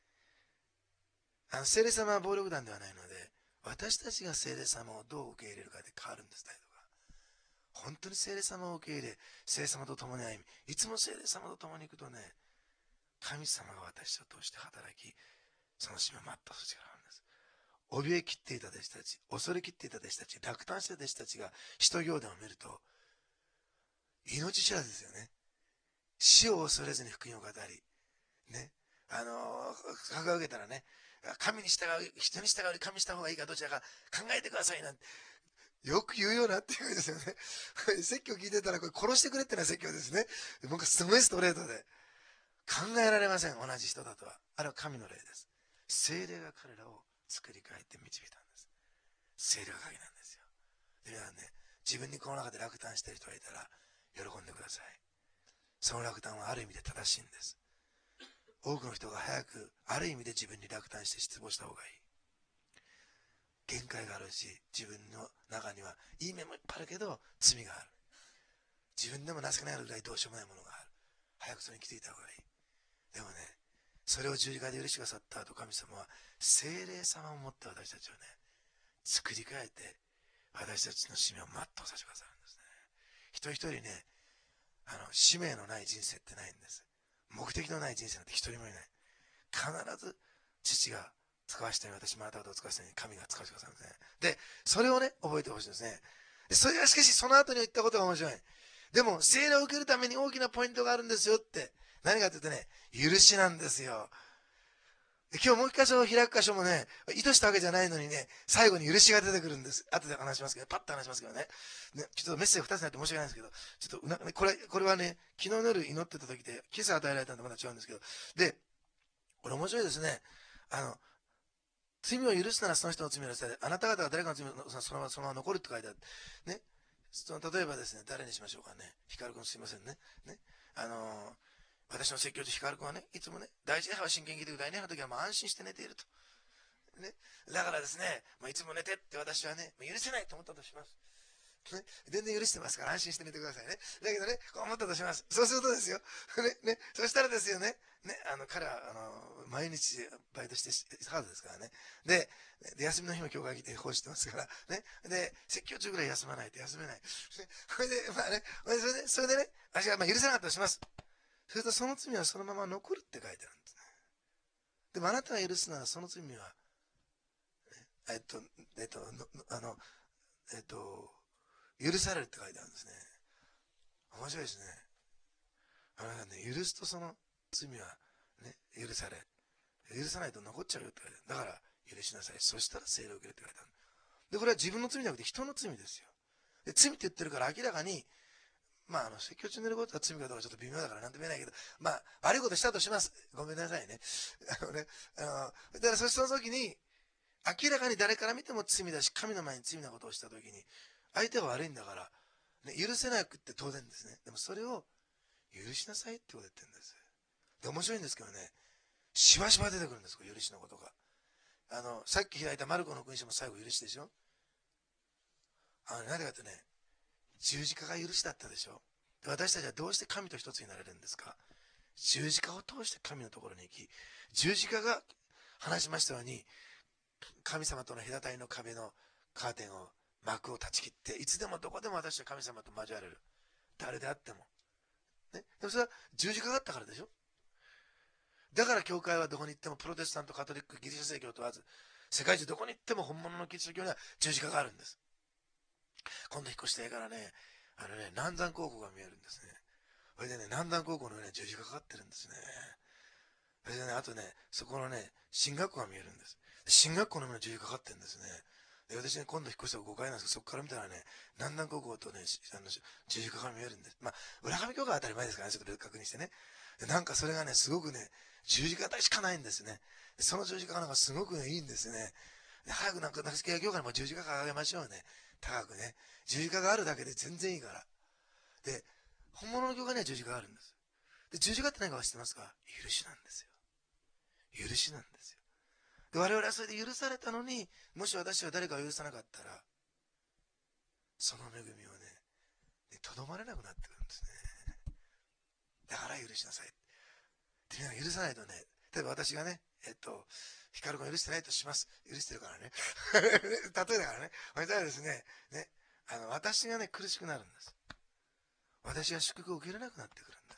聖霊様は暴力団ではないので、私たちが聖霊様をどう受け入れるかで変わるんです、態度が。本当に聖霊様を受け入れ、聖霊様と共に歩み、いつも聖霊様と共に行くとね、神様が私を通して働き、その使命を全うする力があるんです。怯え切っていた弟子たち、恐れ切っていた弟子たち、落胆した弟子たちが使徒行伝を見ると、命知らずですよね。死を恐れずに福音を語り、ね、掲げたらね、神に従う、人に従うより神にした方がいいかどちらか考えてくださいなんて、よく言うようなっていうですよね。説教聞いてたら、これ殺してくれってのは説教ですね。僕はすごいストレートで。考えられません、同じ人だとは。あれは神の霊です。聖霊が彼らを作り変えて導いたんです。聖霊が鍵なんですよ。で、皆さんね、自分にこの中で落胆している人がいたら、喜んでください。その落胆はある意味で正しいんです。多くの人が早くある意味で自分に落胆して失望した方がいい。限界があるし、自分の中にはいい面もいっぱいあるけど罪がある。自分でも情けないぐらいどうしようもないものがある。早くそれに気づいた方がいい。でもね、それを十字架で許してくださった後、神様は聖霊様を持って私たちをね、作り変えて私たちの使命を全うさせてくださるんですね。一人一人ね、使命のない人生ってないんです。目的のない人生なんて一人もいない。必ず父が使わしたように私もあなた方を使わしたように神が使わせてくださるんですね。で、それをね、覚えてほしいんですね。でそれがしかしその後に言ったことが面白い。でも、聖霊を受けるために大きなポイントがあるんですよって。何かというとね、許しなんですよ。今日もう一箇所開く箇所もね、意図したわけじゃないのにね、最後に許しが出てくるんです。後で話しますけど、パッと話しますけどね。ちょっとメッセージ2つになって申し訳ないんですけど、ちょっとこれはね、昨日の夜祈ってた時で、今朝与えられたんでまだ違うんですけど、で、これ面白いですね。罪を許すならその人の罪を許され、あなた方が誰かの罪をそのまま残るって書いてある。ね。例えばですね、誰にしましょうかね。ヒカル君すいませんね。ね。私の説教とヒカル君はね、いつもね、第一礼拝は真剣に聞いてくださいね。の時はもう安心して寝ていると。ね。だからですね、いつも寝てって私はね、許せないと思ったとします。ね、全然許してますから安心して寝てくださいね。だけどね、こう思ったとします。そうするとですよ。ね、そしたらですよね。ね、彼は、毎日バイトしてハードですからね。で、休みの日も教会来て奉仕してますから。ね。で、説教中ぐらい休まないと休めない。ね、それで、それでね、私が許せなかったとします。するとその罪はそのまま残るって書いてあるんですね。でもあなたが許すならその罪は、許されるって書いてあるんですね。面白いですね。あなたね、許すとその罪はね、許され、許さないと残っちゃうよって書いてある。だから許しなさい。そしたら聖霊を受けるって書いてある。で、これは自分の罪じゃなくて人の罪ですよ。 で、罪って言ってるから明らかに、説教中に寝ることは罪かどうかちょっと微妙だからなんとも言えないけど、悪いことしたとします。ごめんなさいね。だからその時に、明らかに誰から見ても罪だし、神の前に罪なことをした時に、相手が悪いんだから、ね、許せなくって当然ですね。でもそれを許しなさいってこと言ってるんです。で、面白いんですけどね、しばしば出てくるんです、許しのことが。さっき開いたマルコの福音書も最後許しでしょ。なぜかってね、十字架が許しだったでしょ。で、私たちはどうして神と一つになれるんですか。十字架を通して神のところに行き、十字架が話しましたように、神様との隔たりの壁のカーテンを、幕を断ち切って、いつでもどこでも私は神様と交われる。誰であっても。ね。でもそれは十字架があったからでしょ。だから教会はどこに行ってもプロテスタント、カトリック、ギリシャ正教問わず、世界中どこに行っても本物のキリスト教には十字架があるんです。今度引っ越してからね、南山高校が見えるんですね。それでね、南山高校の上に十字架かかってるんですね。それでね、あとね、そこのね、進学校が見えるんです。進学校の上に十字架かかってるんですね。で、私ね、今度引っ越した5階なんですけど、そこから見たらね、南山高校とね、十字架が見えるんです。浦上教会は当たり前ですからね、ちょっと確認してね。で、なんかそれがね、すごくね、十字架しかないんですね。で、その十字架がなんかすごくね、いいんですね。で、早く中付教会にも十字架掲げましょうね。高くね。十字架があるだけで全然いいから。で、本物の教会には十字架があるんです。で、十字架って何か知ってますか？許しなんですよ。許しなんですよ。で、我々はそれで許されたのに、もし私は誰かを許さなかったら、その恵みをね、とどまれなくなってくるんですね。だから許しなさい。で、許さないとね、例えば私がね、ヒカル君許してないとします。許してるからね。例えだからね。そしたらですね、私がね、苦しくなるんです。私が祝福を受けられなくなってくるんです。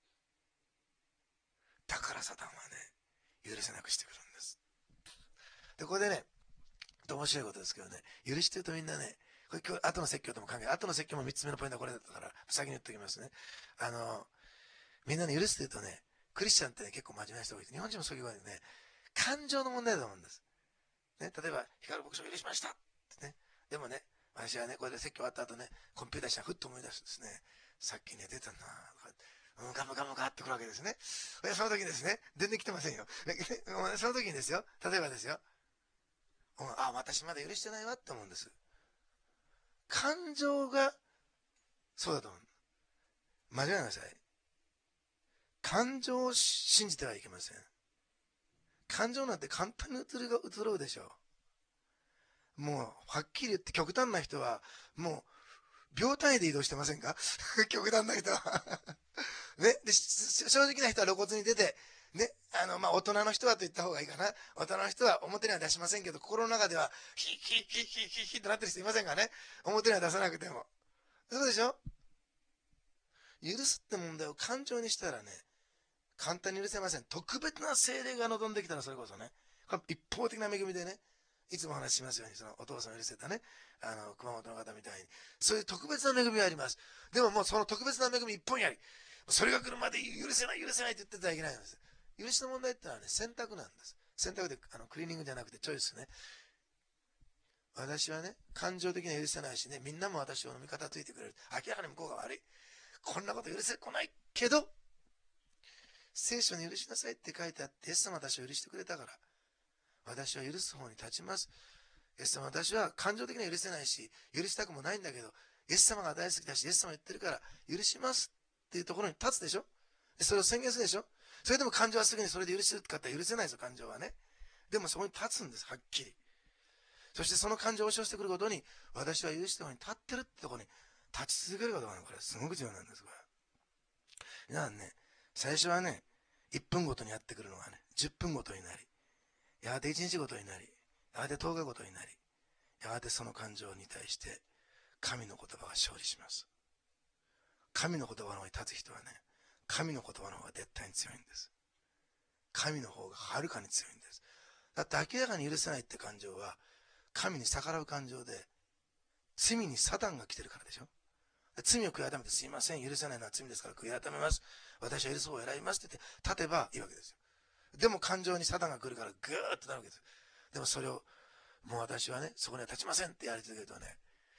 だからサタンはね、許せなくしてくるんです。で、これでね、面白いことですけどね、許しというとみんなね、これ今日、後の説教とも関係、後の説教も3つ目のポイントはこれだったから、先に言っておきますね。みんなね、許すというとね、クリスチャンってね、結構真面目な人がいて、日本人もそういう場合にね、感情の問題だと思うんです。ね、例えば、光牧師を許しましたってね。でもね、私はね、これで説教終わった後ね、コンピューターしたらふっと思い出すんですね。さっきね、出たなぁ。ガムガムガってくるわけですね。で、その時にですね、全然来てませんよ。その時にですよ、例えばですよ、私まだ許してないわって思うんです。感情が、そうだと思う。間違えなさい。感情を信じてはいけません。感情なんて簡単に移ろうでしょう。もう、はっきり言って極端な人は、もう、秒単位で移動してませんか？極端な人は。ね。で、正直な人は露骨に出て、ね。大人の人はと言った方がいいかな。大人の人は表には出しませんけど、心の中では、ヒッヒッヒッヒッヒッヒッとなってる人いませんかね。表には出さなくても。そうでしょ？許すって問題を感情にしたらね、簡単に許せません。特別な精霊が望んできたらそれこそね、これ一方的な恵みでね、いつもお話ししますように、そのお父さんを許せたね、熊本の方みたいに、そういう特別な恵みがあります。でももうその特別な恵み一本やり、それが来るまで許せないって言ってたらいけないんです。許しの問題ってのはね、選択なんです。選択で、クリーニングじゃなくてチョイスね。私はね、感情的には許せないしね、みんなも私を味方ついてくれる。明らかに向こうが悪い。こんなこと許せこないけど、聖書に許しなさいって書いてあって、イエス様私を許してくれたから、私は許す方に立ちます。イエス様私は感情的には許せないし、許したくもないんだけど、イエス様が大好きだし、イエス様言ってるから、許しますっていうところに立つでしょ。でそれを宣言するでしょ。それでも感情はすぐにそれで許してるって方は許せないですよ、感情はね。でもそこに立つんです、はっきり。そしてその感情を押し寄せてくることに、私は許した方に立ってるってところに立ち続けることがね、これすごく重要なんです、これ。皆さんね、最初はね、1分ごとにやってくるのがね、10分ごとになり、やがて1日ごとになり、やがて10日ごとになり、やがてその感情に対して、神の言葉が勝利します。神の言葉の方に立つ人はね、神の言葉の方が絶対に強いんです。神の方がはるかに強いんです。だって明らかに許せないって感情は、神に逆らう感情で、罪にサタンが来てるからでしょ。罪を悔い改めて、すいません、許せないのは罪ですから悔い改めます。私は許す方を選びますって言って立てばいいわけですよ。でも感情にサタンが来るからグーッとなるわけです。でもそれを、もう私はね、そこには立ちませんってやり続けるとね、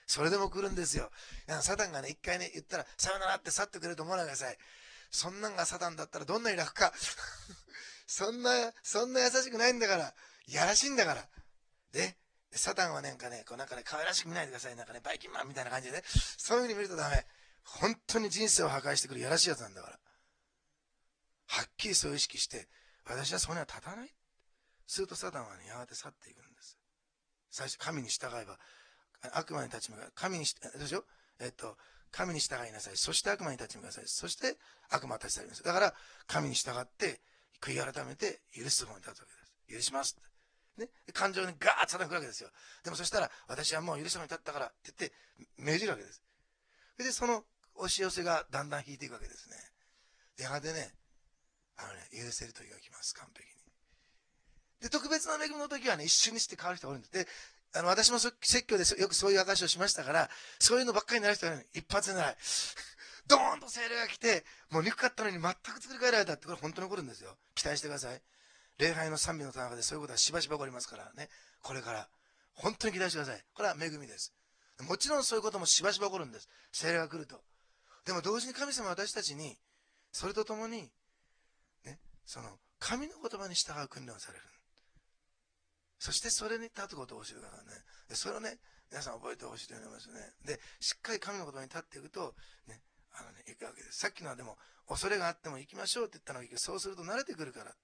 それでも来るんですよ。サタンがね、一回ね、言ったら、さよならって去ってくれると思わないでください。そんなんがサタンだったらどんなに楽か。そんな優しくないんだから。いやらしいんだから。ね。サタンはなんかね、可愛らしく見ないでください。なんかね、バイキンマンみたいな感じでね。そういう風に見るとダメ。本当に人生を破壊してくるやらしいやつなんだから。はっきりそういう意識して、私はそこには立たない。するとサタンはね、やがて去っていくんです。最初、神に従えば、悪魔に立ち向かう。神に従いなさい。そして悪魔に立ち向かいなさい。そして悪魔は立ち去ります。だから、神に従って、悔い改めて、許す方に立つわけです。許しますって。ね。感情にガーッとサタン来るわけですよ。でもそしたら、私はもう許す方に立ったからって言って、命じるわけです。で、その押し寄せがだんだん引いていくわけですね。やがてね、許せる時が来ます。完璧に。で、特別な恵みの時はね、一瞬にして変わる人がおるんです。で、私も説教でよくそういう証をしましたから、そういうのばっかりになる人が、ね、一発でない。ドーンと精霊が来て、もう憎かったのに全く作り変えられたって、これ本当に起こるんですよ。期待してください。礼拝の賛美の中でそういうことはしばしば起こりますからね。これから。本当に期待してください。これは恵みです。もちろんそういうこともしばしば起こるんです。精霊が来ると。でも同時に神様は私たちに、それとともに、ね、神の言葉に従う訓練をされる。そしてそれに立つことを教えてくださいね。でそれをね、皆さん覚えてほしいと思いますね。で、しっかり神の言葉に立っていくと、ね、行くわけです。さっきのはでも、恐れがあっても行きましょうって言ったのが、そうすると慣れてくるからって。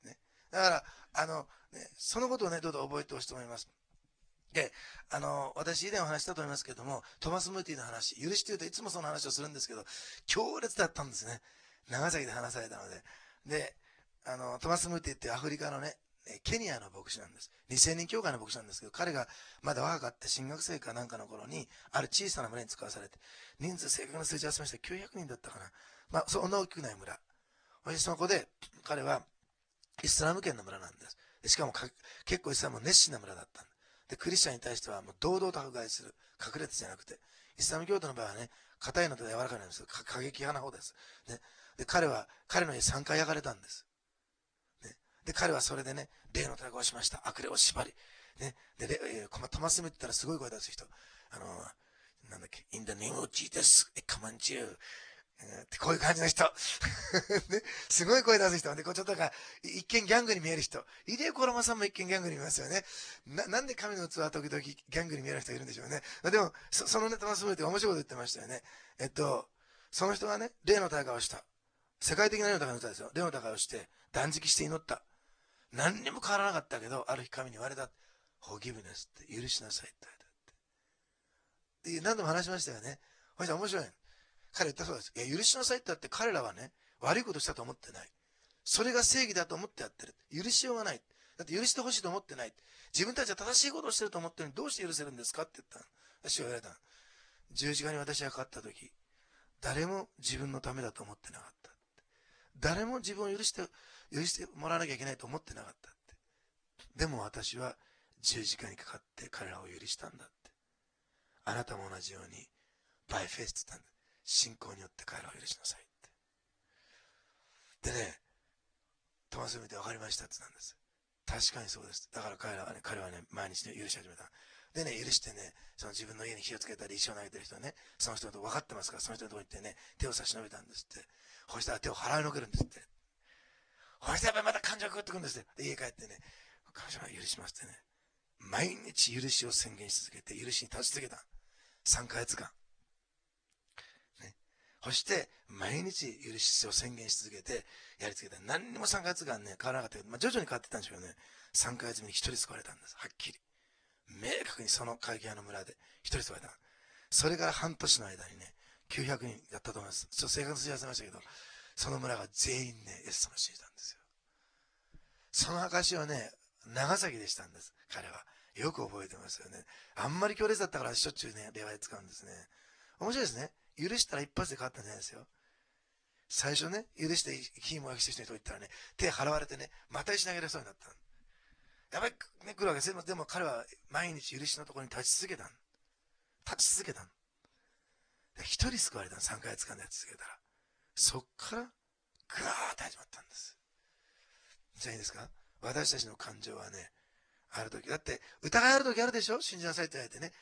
ね。だから、そのことをね、どうぞ覚えてほしいと思います。で、私以前お話したと思いますけれども、トマス・ムーティの話、許しというといつもその話をするんですけど、強烈だったんですね。長崎で話されたので。で、トマス・ムーティってアフリカのね、ケニアの牧師なんです。2000人教会の牧師なんですけど、彼がまだ若かって進学生かなんかの頃に、ある小さな村に使わされて、人数正確な数字を集めましたら900人だったかな。まあ、そんな大きくない村。そこで、彼はイスラム圏の村なんです。しかも結構イスラム熱心な村だったんで、クリスチャンに対してはもう堂々と迫害する。隠れてじゃなくて。イスラム教徒の場合はね、硬いのと柔らかいのですけど、過激派な方です。ね。で、彼の家3回焼かれたんです。で、彼はそれでね、霊の戦いをしました。悪霊を縛り。ね。で、トマス・ムって言ったらすごい声出す人。なんだっけ、In the name of Jesus, command you. ってこういう感じの人。ね。すごい声出す人。で、ちょっと一見ギャングに見える人。イデオ・コロマさんも一見ギャングに見えますよね。なんで神の器は時々ギャングに見える人がいるんでしょうね。でも、そのね、トマス・ムって面白いこと言ってましたよね。その人がね、霊の戦いをした。世界的な霊の戦いをしたですよ。霊の戦いをして、断食して祈った。何にも変わらなかったけど、ある日神に言われた。Forgiveness って許しなさいって言われたって。何度も話しましたよね。これ面白い。彼言ったそうです。いや、許しなさいって言って彼らはね、悪いことしたと思ってない。それが正義だと思ってやってる。許しようがない。だって許してほしいと思ってない。自分たちは正しいことをしてると思ってるのにどうして許せるんですかって言ったの。私は言われたの。十字架に私がかかった時、誰も自分のためだと思ってなかった。誰も自分を許してもらわなきゃいけないと思ってなかったって。でも私は十字架にかかって彼らを許したんだって。あなたも同じように、バイフェイスって言ったんだ。信仰によって彼らを許しなさいって。でね、トマス・ムーティ分かりましたって言ったんです。確かにそうです。だから彼はね、毎日ね、許し始めた。でね、許してね、その自分の家に火をつけたり石を投げてる人はね、その人のとこ分かってますから、その人のとこ行ってね、手を差し伸べたんですって。そしたら手を払いのけるんですって。そしたらやっぱりまた感情がグッとくるんですって。家帰ってね、神様が許しますってね。毎日許しを宣言し続けて、許しに立ち続けた。3ヶ月間。ね。そして、毎日許しを宣言し続けて、やり続けた。何にも3ヶ月間ね、変わらなかったけど、徐々に変わってたんでしょうけどね。3ヶ月目に1人救われたんです。はっきり。明確にその会議屋の村で1人救われた。それから半年の間にね、900人やったと思います。ちょっと正確に数字忘れましたけど、その村が全員ね、イエス様を信じたんですよ。その証はね、長崎でしたんです。彼は。よく覚えてますよね。あんまり強烈だったからしょっちゅうね、礼拝使うんですね。面白いですね。許したら一発で変わったんじゃないですよ。最初ね、許して火も焼きしてる人に言ったらね、手払われてね、また石投げらそうになった。やばいね、来るわけです。でも彼は毎日許しのところに立ち続けた。立ち続けた。一人救われた。3ヶ月間でやり続けたら。そっから、ぐわーって始まったんです。じゃあいいですか？私たちの感情はね、ある時。だって、疑いある時あるでしょ？信じなさいって言われてね。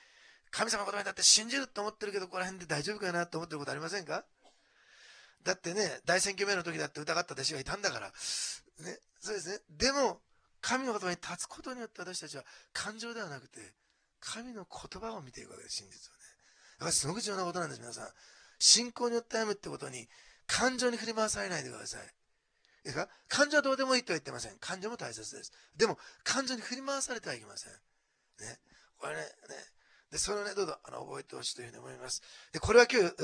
神様の言葉にだって信じると思ってるけど、ここら辺で大丈夫かなと思ってることありませんか？だってね、大選挙目の時だって疑った弟子がいたんだから。ね、そうですね。でも、神の言葉に立つことによって私たちは感情ではなくて、神の言葉を見ていくわけです、真実をね。だからすごく重要なことなんです、皆さん。信仰によって歩むってことに、感情に振り回されないでください。いいですか？感情はどうでもいいとは言ってません。感情も大切です。でも、感情に振り回されてはいけません。ね。これね、で、それをね、どうぞ、覚えてほしいというふうに思います。で、これは今日、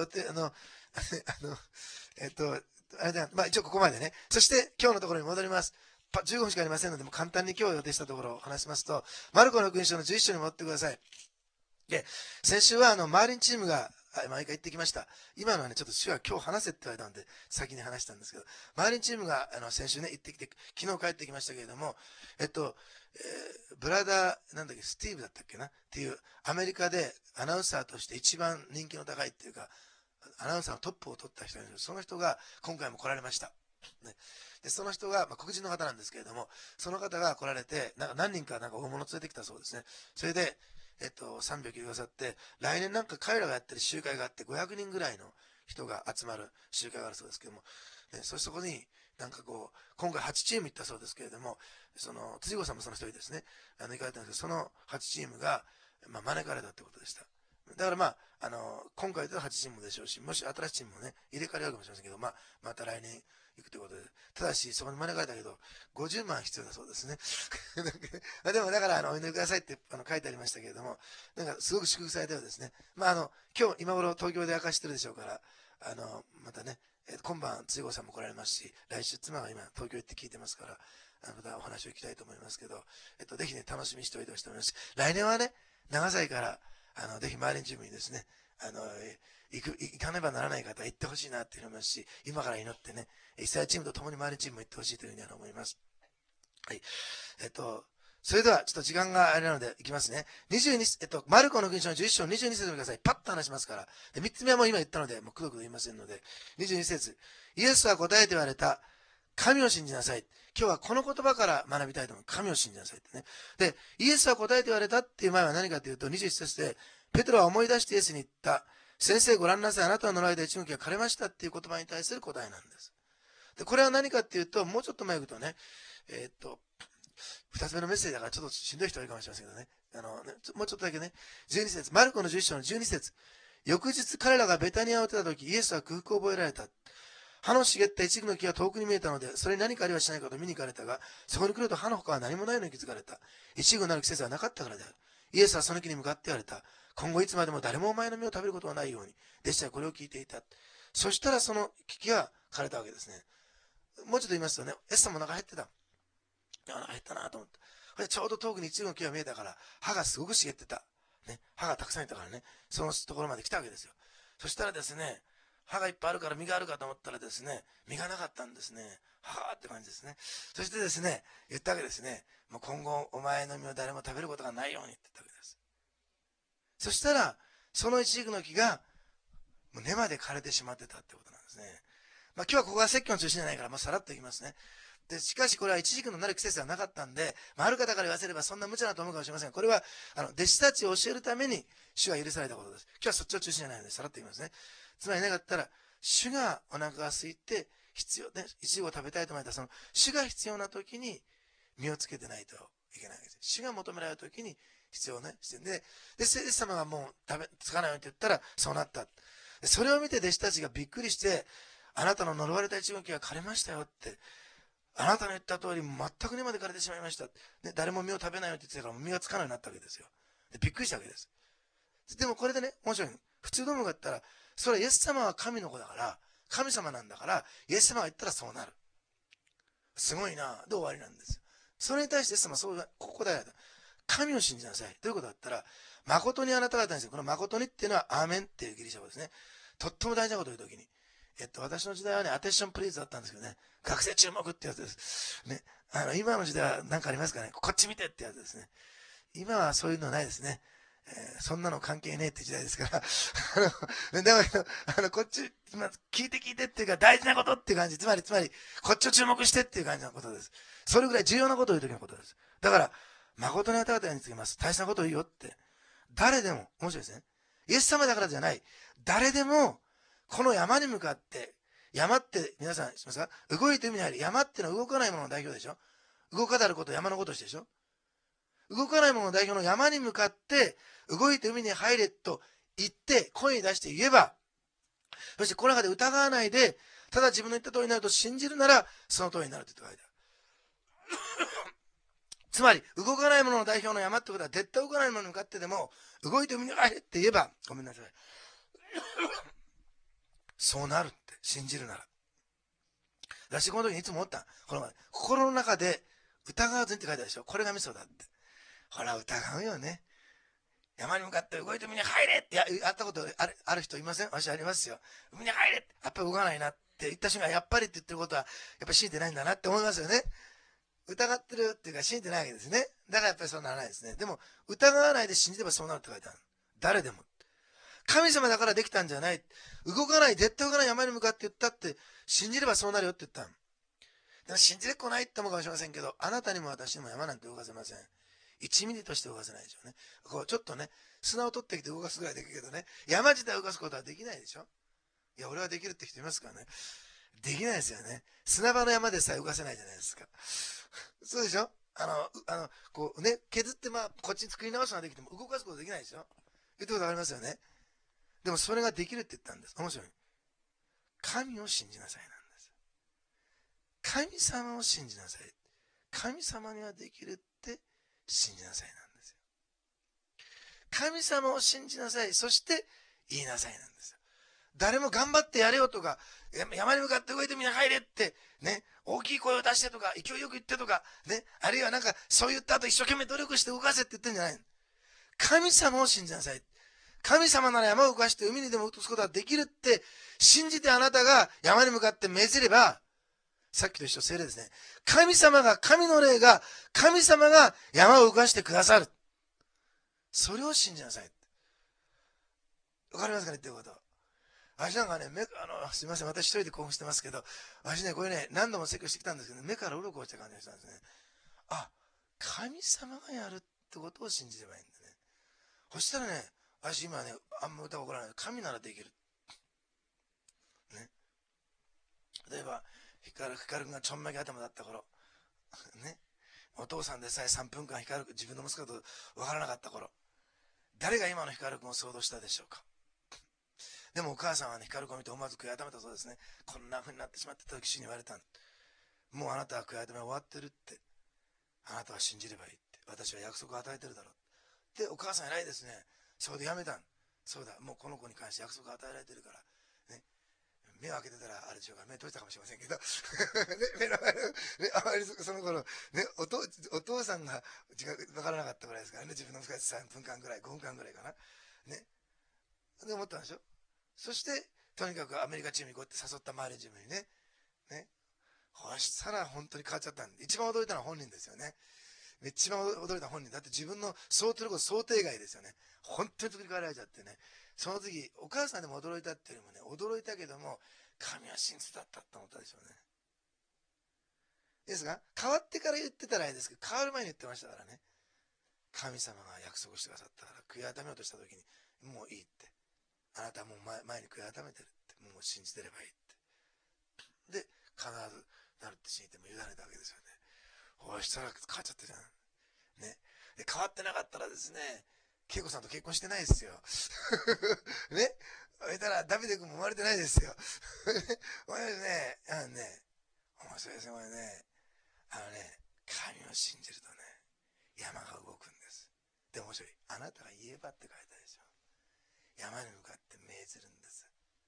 あれだ、まあ一応ここまでね。そして今日のところに戻ります。15分しかありませんので、もう簡単に今日予定したところを話しますと、マルコの福音書の11章に戻ってください。で、先週はマーリンチームが毎回行ってきました。今のはね、ちょっと主は今日話せって言われたので、先に話したんですけど、マーリンチームが先週ね、行ってきて、昨日帰ってきましたけれども、ブラダー、なんだっけ、スティーブだったっけなっていう、アメリカでアナウンサーとして一番人気の高いっていうか、アナウンサーのトップを取った人なんですけど、その人が今回も来られました。ね、でその人が、黒人の方なんですけれども、その方が来られて、なんか何人か大物連れてきたそうですね。それで、賛美を聞いてくださって、来年なんか彼らがやってる集会があって、500人ぐらいの人が集まる集会があるそうですけども、ね、そこに、なんかこう、今回8チーム行ったそうですけれども、辻子さんもその一人ですね、行かれたんですけど、その8チームが、招かれたってことでした。だから今回では8チームでしょうし、もし新しいチームもね、入れ替えるかもしれませんけど、また来年行くということで、ただし、そこに招かれたけど、50万必要だそうですね。でも、だから、お祈りくださいって書いてありましたけれども、なんか、すごく祝福されたようですね。今日、今頃東京で明かしてるでしょうから、またね、今晩、辻子さんも来られますし、来週、妻が今、東京行って聞いてますから、またお話を聞きたいと思いますけど、ぜひね、楽しみにしておいてほしいと思いますし、来年はね、長崎から、ぜひ、マーリンチームにですね、行かねばならない方は行ってほしいなって思いますし、今から祈ってね、イスラエルチームと共にマーリンチームも行ってほしいというふうに思います。はい。それでは、ちょっと時間があれなので、いきますね。マルコの福音書の11章22節を見てください。パッと話しますから。で、3つ目はもう今言ったので、もうくどくど言いませんので、22節。イエスは答えて言われた。神を信じなさい。今日はこの言葉から学びたいと思う。神を信じなさいってね。で、イエスは答えて言われたっていう前は何かというと、21節で、ペテロは思い出してイエスに言った。先生ご覧なさい。あなたの呪われた一向きが枯れましたっていう言葉に対する答えなんです。で、これは何かっていうと、もうちょっと前行くとね、二つ目のメッセージだからちょっとしんどい人はいるかもしれませんけどね。もうちょっとだけね、12節。マルコの11章の12節。翌日彼らがベタニアを出た時、イエスは空腹を覚えられた。葉の茂った一部の木が遠くに見えたので、それに何かありはしないかと見に行かれたが、そこに来ると葉の他は何もないのに気づかれた。一部なる季節はなかったからである。イエスはその木に向かって言われた。今後いつまでも誰もお前の実を食べることはないように。弟子はこれを聞いていた。そしたらその木が枯れたわけですね。もうちょっと言いますとね、イエス様もお腹減ってた。お腹減ったなと思った。ちょうど遠くに一部の木が見えたから、葉がすごく茂ってた。ね、葉がたくさんいたからね、そのところまで来たわけですよ。そしたらですね、歯がいっぱいあるから実があるかと思ったらですね、実がなかったんですね。はぁって感じですね。そしてですね、言ったわけですね。もう今後お前の実を誰も食べることがないようにって言ったわけです。そしたら、そのイチジクの木が、もう根まで枯れてしまってたってことなんですね。今日はここが説教の中心じゃないから、もうさらっといきますね。で、しかしこれはイチジクのなる季節ではなかったんで、ある方から言わせればそんな無茶だと思うかもしれませんが、これは、弟子たちを教えるために主が許されたことです。今日はそっちを中心じゃないので、さらっと言いますね。つまりなかったら、主がお腹が空いて必要ね、イチジクを食べたいと思ったら、その主が必要な時に身をつけてないといけないわけです。主が求められる時に必要ねしてで、聖子様がもうつかないようにって言ったらそうなった。それを見て弟子たちがびっくりして、あなたの呪われたイチジクの木が枯れましたよって。あなたの言った通り、全く根まで枯れてしまいました。誰も実を食べないよって言ってたから、実がつかないようになったわけですよ。びっくりしたわけです。でもこれでね、面白い。普通どうもだったら、それはイエス様は神の子だから、神様なんだから、イエス様が言ったらそうなる。すごいな。で終わりなんですよ。それに対してイエス様はそう、ここだよ。神を信じなさい。どういうことだったら、誠にあなた方にですよ。この誠にっていうのは、アーメンっていうギリシャ語ですね。とっても大事なことを言うときに。私の時代はね、アテンションプリーズだったんですけどね、学生注目ってやつです。ね。今の時代は何かありますかね、こっち見てってやつですね。今はそういうのないですね。そんなの関係ねえって時代ですから。でも、こっち、聞いてっていうか大事なことっていう感じ。つまり、こっちを注目してっていう感じのことです。それぐらい重要なことを言うときのことです。だから、誠にあなた方につきます。大切なことを言うよって。 誰でも、面白いですね。イエス様だからじゃない。誰でも、この山に向かって、山って皆さん知ってますか？動いて海に入る。山ってのは動かないものの代表でしょ？動かざること、山のことしてでしょ？動かないものの代表の山に向かって、動いて海に入れと言って、声に出して言えば、そしてこの中で疑わないで、ただ自分の言った通りになると信じるなら、その通りになるって書いてある。つまり、動かないものの代表の山ってことは、絶対動かないものに向かってでも、動いて海に入れって言えば、ごめんなさい。そうなるって、信じるなら。私この時にいつも思った。この前、心の中で疑わずにって書いてあるでしょ。これがミソだって。ほら、疑うよね。山に向かって動いて海に入れってやったことある人いません？私ありますよ。海に入れって、やっぱり動かないなって言った瞬間、やっぱりって言ってることは、やっぱり信じてないんだなって思いますよね。疑ってるっていうか信じてないわけですね。だからやっぱりそうならないですね。でも、疑わないで信じればそうなるって書いてある。誰でも。神様だからできたんじゃない。動かない、絶対動かない山に向かって言ったって、信じればそうなるよって言ったの。でも信じれっこないって思うかもしれませんけど、あなたにも私にも山なんて動かせません。1ミリとして動かせないでしょうね。こうちょっとね、砂を取ってきて動かすぐらいできるけどね、山自体動かすことはできないでしょ。いや、俺はできるって人いますからね。できないですよね。砂場の山でさえ動かせないじゃないですか。そうでしょ。こうね、削ってこっちに作り直すのができても動かすことできないでしょ。言ったことありますよね。でもそれができるって言ったんです。面白い。神を信じなさいなんです。神様を信じなさい。神様にはできるって信じなさいなんですよ。神様を信じなさい。そして言いなさいなんですよ。誰も頑張ってやれよとか、山に向かって動いてみな入れって、ね、大きい声を出してとか、勢いよく言ってとか、ね、あるいはなんか、そう言った後一生懸命努力して動かせって言ってんじゃない。神様を信じなさい。神様なら山を動かして海にでも落とすことができるって信じてあなたが山に向かって命じれば、さっきと一緒、聖霊ですね。神様が、神の霊が、神様が山を動かしてくださる。それを信じなさい。わかりますかね、言ってること。私なんかね、すいません、私一人で興奮してますけど、私ね、これね、何度も説教してきたんですけど、目から鱗落ちた感じがしたんですね。あ、神様がやるってことを信じればいいんだね。そしたらね、私今ね、あんま歌が起こらない。神ならできる。ね。例えば、光君がちょんまげ頭だった頃、ね。お父さんでさえ3分間光君、自分の息子と分からなかった頃、誰が今の光君を想像したでしょうか。でもお母さんはね、光君を見て思わず悔い改めたそうですね。こんな風になってしまってた時、主に言われた。もうあなたは悔い改め終わってるって。あなたは信じればいいって。私は約束を与えてるだろう。で、お母さん偉いですね。そこでやめたん。そうだ、もうこの子に関して約束が与えられてるから。ね。目を開けてたらあれでしょうか。目閉じたかもしれませんけど。ね、目の前の、ね、あまりその頃、ね、お父さんが分からなかったぐらいですからね。自分の深い3分間ぐらい、5分間ぐらいかな。ね。で思ったんでしょ。そして、とにかくアメリカチームにこうやって誘ったマーレーチームにね。ね。そしたら本当に変わっちゃったんで。一番驚いたのは本人ですよね。一番驚いた本人。だって自分の想定想定外ですよね。本当に作り変えられちゃってね。その時、お母さんでも驚いたっていうよりもね、驚いたけども、神は真実だったと思ったでしょうね。ですが、変わってから言ってたらいいですけど、変わる前に言ってましたからね。神様が約束してくださったから、悔い改めようとした時に、もういいって。あなたはもう前に悔い改めてるって。もう信じてればいいって。で、必ずなるって信じても委ねたわけですよね。そしたら変わっちゃったじゃん。ね。で、変わってなかったらですね、恵子さんと結婚してないですよ。ね。そしたら、ダビデ君も生まれてないですよ。これね、面白いですね、これね。神を信じるとね、山が動くんです。で、面白い。あなたが言えばって書いてあるでしょ。山に向かって命ずるんです。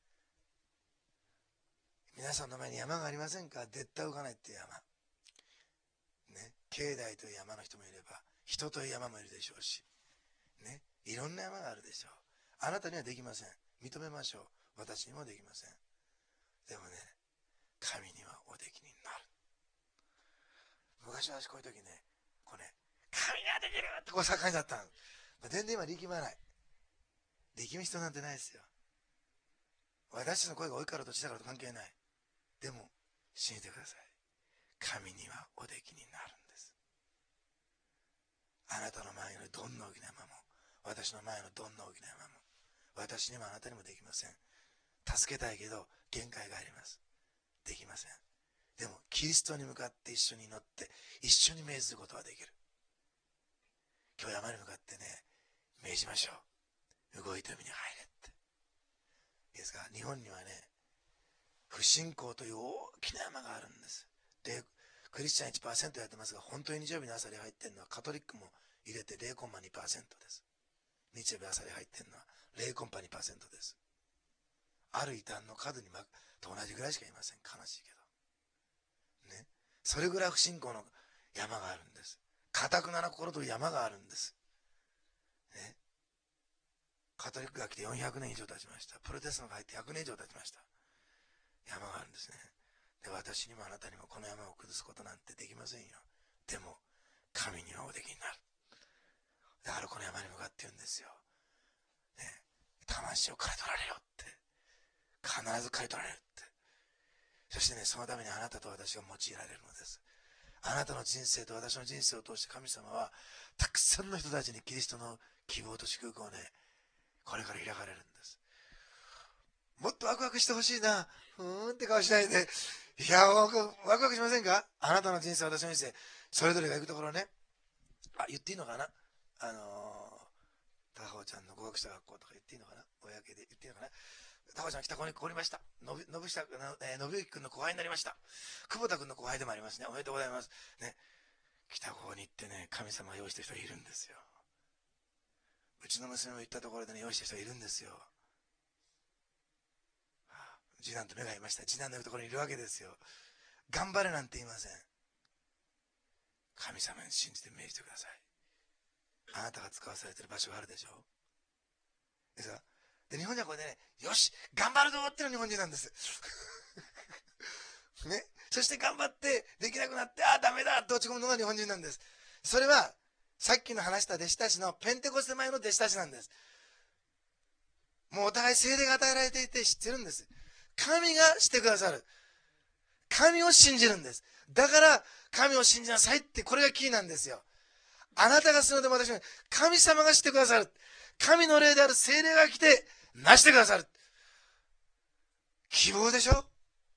皆さんの前に山がありませんか？絶対動かないっていう山。ね。境内という山の人もいれば、人という山もいるでしょうし。ね。いろんな山があるでしょう。あなたにはできません。認めましょう。私にもできません。でもね、神にはおできになる。昔はこういう時ね、こうね、神にはできるってこう盛んだったの。全然今力まない。力む必要なんてないですよ。私たちの声が多いからと小さいからと関係ない。でも、信じてください。神にはおできになるんです。あなたの前のどんな大きな山も私の前のどんな大きな山も、私にもあなたにもできません。助けたいけど限界があります。できません。でもキリストに向かって一緒に祈って一緒に命ずることはできる。今日山に向かってね、命じましょう。動いた海に入れって。いいですか。日本にはね、不信仰という大きな山があるんです。で、クリスチャン 1% やってますが、本当に日曜日の朝礼入ってるのはカトリックも入れて 0.2% です。日曜日朝礼入ってるのは 0.2% です。ある異端の角にと同じぐらいしかいません。悲しいけど。ね。それぐらい不信仰の山があるんです。堅くなな心という山があるんです。ね。カトリックが来て400年以上経ちました。プロテスタントが入って100年以上経ちました。山があるんですね。で、私にもあなたにもこの山を崩すことなんてできませんよ。でも、神にはおできになる。だからこの山に向かって言うんですよ。ね。魂を刈り取られよって。必ず刈り取られるって。そしてね、そのためにあなたと私が用いられるのです。あなたの人生と私の人生を通して神様はたくさんの人たちにキリストの希望と祝福をね、これから開かれるんです。もっとワクワクしてほしいな、ふーんって顔しないで、いや、ワクワクしませんか？あなたの人生、私の人生、それぞれが行くところね。言っていいのかな？高尾ちゃんの語学者学校とか言っていいのかな？公で言っていいのかな？高尾ちゃん北高に来りました。信之君の後輩になりました。久保田君の後輩でもありますね。おめでとうございます。ね。北高に行ってね、神様が用意した人がいるんですよ。うちの娘も行ったところでね、用意した人がいるんですよ。次男と目が合いました。次男のいるところにいるわけですよ。頑張れなんて言いません。神様に信じて命じてください。あなたが使わされている場所があるでしょ。ですか。で、日本人はこれでね、よし頑張るぞっていうのが日本人なんですね。そして頑張ってできなくなって、ダメだって落ち込むのが日本人なんです。それはさっきの話した弟子たちのペンテコステ前の弟子たちなんです。もうお互い聖霊が与えられていて知ってるんです。神がしてくださる。神を信じるんです。だから神を信じなさいって、これがキーなんですよ。あなたがするのでも私も神様がしてくださる。神の霊である聖霊が来てなしてくださる。希望でしょ。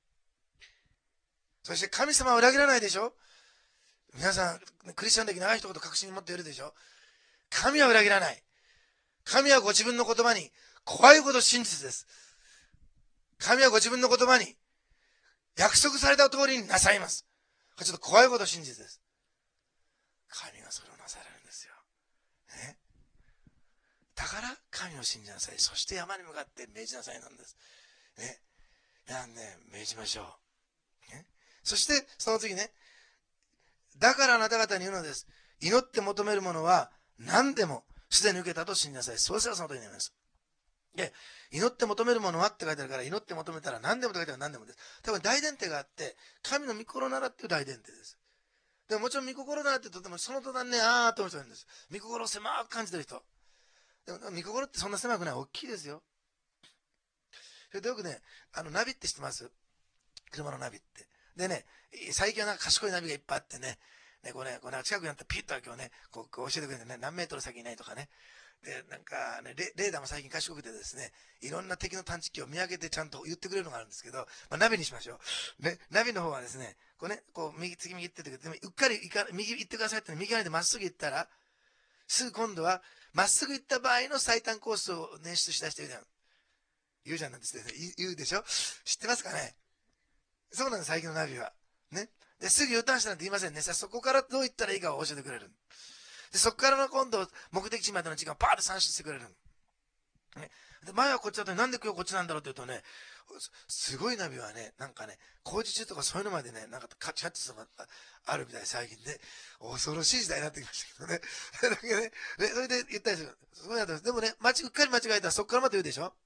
そして神様は裏切らないでしょ。皆さんクリスチャン歴長い一言確信に持っているでしょ。神は裏切らない。神はご自分の言葉に怖いほど真実です。神はご自分の言葉に約束された通りになさいます。ちょっと怖いほど真実です。神がそれをなされるんですよ。ね。だから神を信じなさい。そして山に向かって命じなさいなんです。ね。命じましょう。ね。そしてその次ね。だからあなた方に言うのです。祈って求めるものは何でもすでに受けたと信じなさい。そうすればその時になります。で、祈って求めるものはって書いてあるから、祈って求めたら何でもって書いてあるから何でもです。多分大前提があって、神の御心ならっていう大前提です。でももちろん御心ならってとてもその途端ね、と思う人がいるんです。御心を狭く感じてる人。でも御心ってそんな狭くない。大きいですよ。それでよくね、ナビって知ってます？車のナビって。でね、最近はなんか賢いナビがいっぱいあってね、これ近くになったらピッと今日ね、こう教えてくれてね、何メートル先にいないとかね。で、なんかね、レーダーも最近賢くてですね、いろんな敵の探知機を見上げてちゃんと言ってくれるのがあるんですけど、ナビにしましょう。ね、ナビの方はですね、次右って言ってくれて、うっかり右行ってくださいって右側でまっすぐ行ったら、すぐ今度は、まっすぐ行った場合の最短コースを捻出しだしてるじゃん。言うじゃんなんですね。言うでしょ？知ってますかね？そうなんです、最近のナビは。ね。で、すぐ U ターンしたなんて言いませんね。そこからどう行ったらいいかを教えてくれる。で、そこからの今度、目的地までの時間をパーッと算出してくれる。ね。で、前はこっちだとなんで今日こっちなんだろうって言うとね、すごいナビはね、なんかね、工事中とかそういうのまでね、なんかキャッチするのがあるみたい、最近ね。恐ろしい時代になってきましたけどね。だけどね、それで言ったりする。すごいなってます。でもね、うっかり間違えたらそこからまた言うでしょ。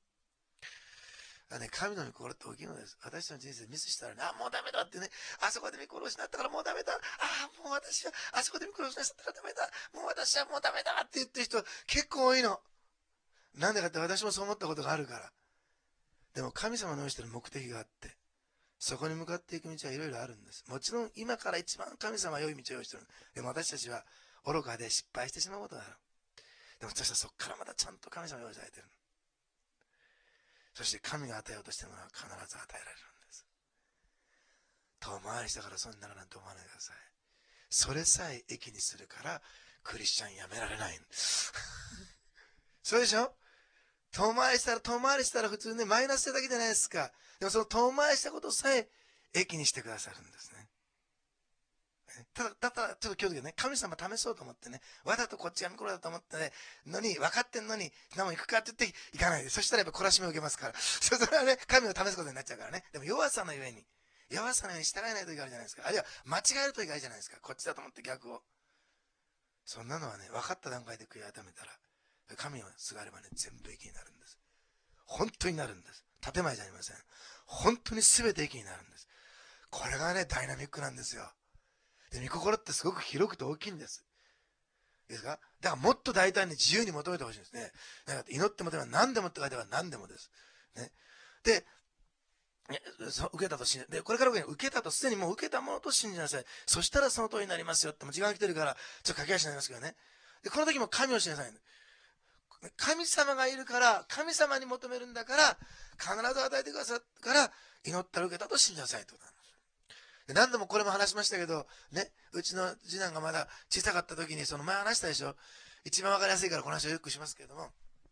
神の御心って大きいのです。私の人生ミスしたらね、もうダメだってね、あそこで御心を失ったからもうダメだ。もう私は、あそこで御心を失ったらダメだ。もう私はもうダメだって言ってる人結構多いの。なんでかって私もそう思ったことがあるから。でも神様の用意している目的があって、そこに向かっていく道はいろいろあるんです。もちろん今から一番神様は良い道を用意している。でも私たちは愚かで失敗してしまうことがある。 でもそしたらそこからまたちゃんと神様が用意されてる。そして神が与えようとしているものは必ず与えられるんです。遠回りしたからそうにならないと思わないでください。それさえ益にするからクリスチャンやめられないんです。そうでしょ。遠回りしたら普通ね、マイナスだけじゃないですか。でもその遠回りしたことさえ益にしてくださるんですね。ただ、ちょっと気をつけてね、神様試そうと思ってね、わざとこっちが見ころだと思ってね、分かってんのに、なも行くかって言って行かないで。そしたらやっぱ懲らしめを受けますから。それはね、神を試すことになっちゃうからね。でも弱さのゆえに従えない時があるじゃないですか。あるいは間違える時があるじゃないですか。こっちだと思って逆を。そんなのはね、分かった段階で悔い改めたら、神をすがればね、全部益になるんです。本当になるんです。建前じゃありません。本当に全て益になるんです。これがね、ダイナミックなんですよ。で、御心ってすごく広くて大きいんです。いいですか？だからもっと大胆に自由に求めてほしいんですね。だから祈ってもらえば何でもって書いてあれば何でもです。ね。で、受けたと信じ、で、これから受けたと、すでにもう受けたものと信じなさい。そしたらその通りになりますよって、もう時間が来てるから、ちょっと駆け足になりますけどね。で、この時も神を信じなさい。神様がいるから、神様に求めるんだから、必ず与えてくださったから、祈ったら受けたと信じなさいってことなんです。で、何度もこれも話しましたけど、ね、うちの次男がまだ小さかった時に、その前話したでしょ。一番わかりやすいからこの話をよくしますけれども、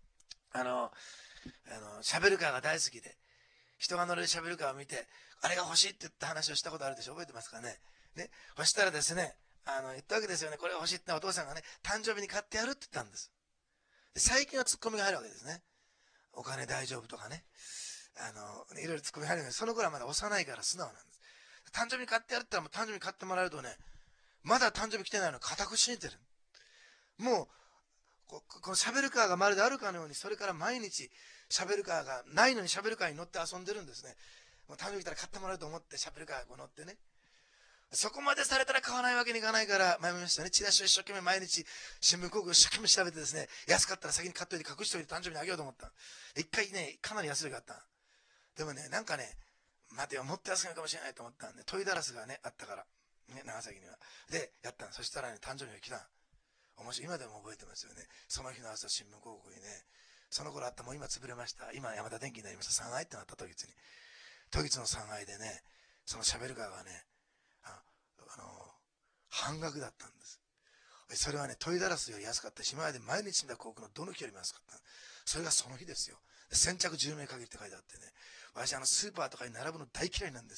シャベルカーが大好きで、人が乗れるシャベルカーを見て、あれが欲しいって言った話をしたことあるでしょ。覚えてますかね。ね、そしたらですね、言ったわけですよね。これが欲しいってお父さんがね、誕生日に買ってやるって言ったんです。で、最近はツッコミが入るわけですね。お金大丈夫とかね。いろいろツッコミ入るけど、その頃はまだ幼いから素直なんです。誕生日に買ってやるって言ったら、もう誕生日に買ってもらえるとね、まだ誕生日来てないのに固く信じてる。もう、このシャベルカーがまるであるかのように、それから毎日、シャベルカーがないのにシャベルカーに乗って遊んでるんですね。もう誕生日来たら買ってもらうと思って、シャベルカーに乗ってね。そこまでされたら買わないわけにいかないから、前も言いましたね。チラシを一生懸命毎日、新聞広告を一生懸命調べてですね、安かったら先に買っといて隠しといて誕生日にあげようと思った。一回ね、かなり安い時があった。でもね、なんかね、待てよ、もっと安いかもしれないと思ったんで、トイダラスがね、あったから。ね、長崎には。で、やったん。そしたらね、誕生日が来た。面白い。今でも覚えてますよね。その日の朝、新聞広告にね、その頃あった、もう今潰れました。今、山田電機になりました。3階ってなった、都立に。都立の3階でね、そのシャベルカーがね、半額だったんです。それはね、トイダラスより安かったし、今まで毎日見た航空のどの日よりも安かった。それがその日ですよ。先着10名限りって書いてあってね。私スーパーとかに並ぶの大嫌いなんです。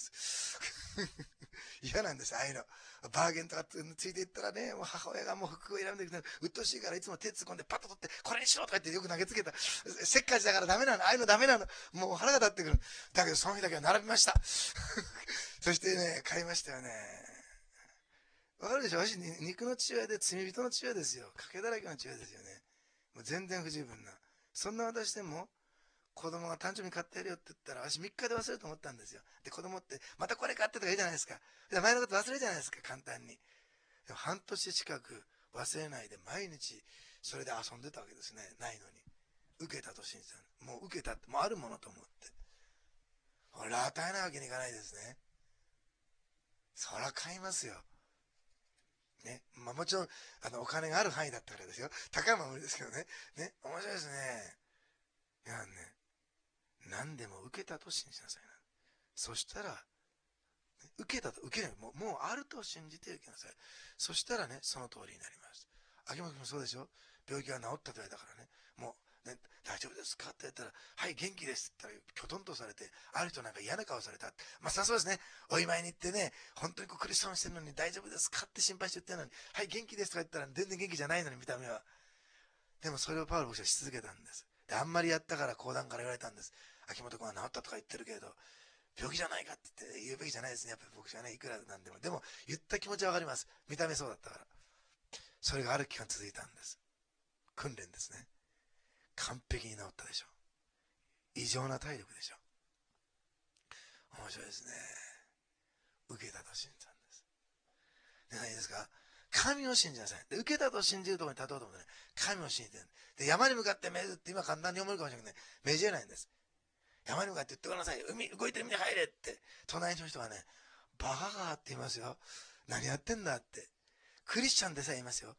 嫌なんです、ああいうの。バーゲンとかついていったらね、もう母親がもう服を選んでくる。うっとうしいからいつも手突っ込んでパッと取って、これにしろとか言ってよく投げつけた。せっかちだからダメなの。ああいうのダメなの。もう腹が立ってくる。だけどその日だけは並びました。そしてね、買いましたよね。わかるでしょ。私、肉の父親で罪人の父親ですよ。賭けだらけの父親ですよね。もう全然不十分な。そんな私でも、子供が誕生日に買ってやるよって言ったら、私3日で忘れると思ったんですよ。で、子供って、またこれ買ってとか言うじゃないですか。前のこと忘れるじゃないですか、簡単に。でも半年近く忘れないで毎日、それで遊んでたわけですね。ないのに。受けたと信じたの。もう受けたって、もうあるものと思って。これ与えないわけにいかないですね。そら買いますよ。ね。まあもちろん、お金がある範囲だったからですよ。高いものは無理ですけどね。ね。面白いですね。いやね。何でも受けたと信じなさいな。そしたら、受けたと、受けない。もうあると信じて受けなさい。そしたらね、その通りになります。秋元君もそうでしょ。病気が治ったと言われたからね。もう、ね、大丈夫ですかって言ったら、はい、元気ですって言ったら、きょとんとされて、ある人なんか嫌な顔された。まあ、そうですね。お見舞いに行ってね、本当に苦しそうにしてるのに大丈夫ですかって心配して言ってるのに、はい、元気ですとか言ったら、全然元気じゃないのに、見た目は。でもそれをパウロ牧師はし続けたんです。で、あんまりやったから講談から言われたんです。秋元君は治ったとか言ってるけれど、病気じゃないかって言うべきじゃないですね。やっぱり牧師はね、いくらなんでも。でも、言った気持ちはわかります。見た目そうだったから。それがある期間続いたんです。訓練ですね。完璧に治ったでしょ。異常な体力でしょ。面白いですね。受けたと信じたんです。で、何ですか？神を信じなさい。で、受けたと信じるところに立とうと思ってね、神を信じてる。で、山に向かって命ずって今簡単に思えるかもしれないけどね、命じれないんです。山に向かって言ってください。動いてる海に入れって。隣の人はね、バカかって言いますよ。何やってんだって。クリスチャンでさえ言いますよ。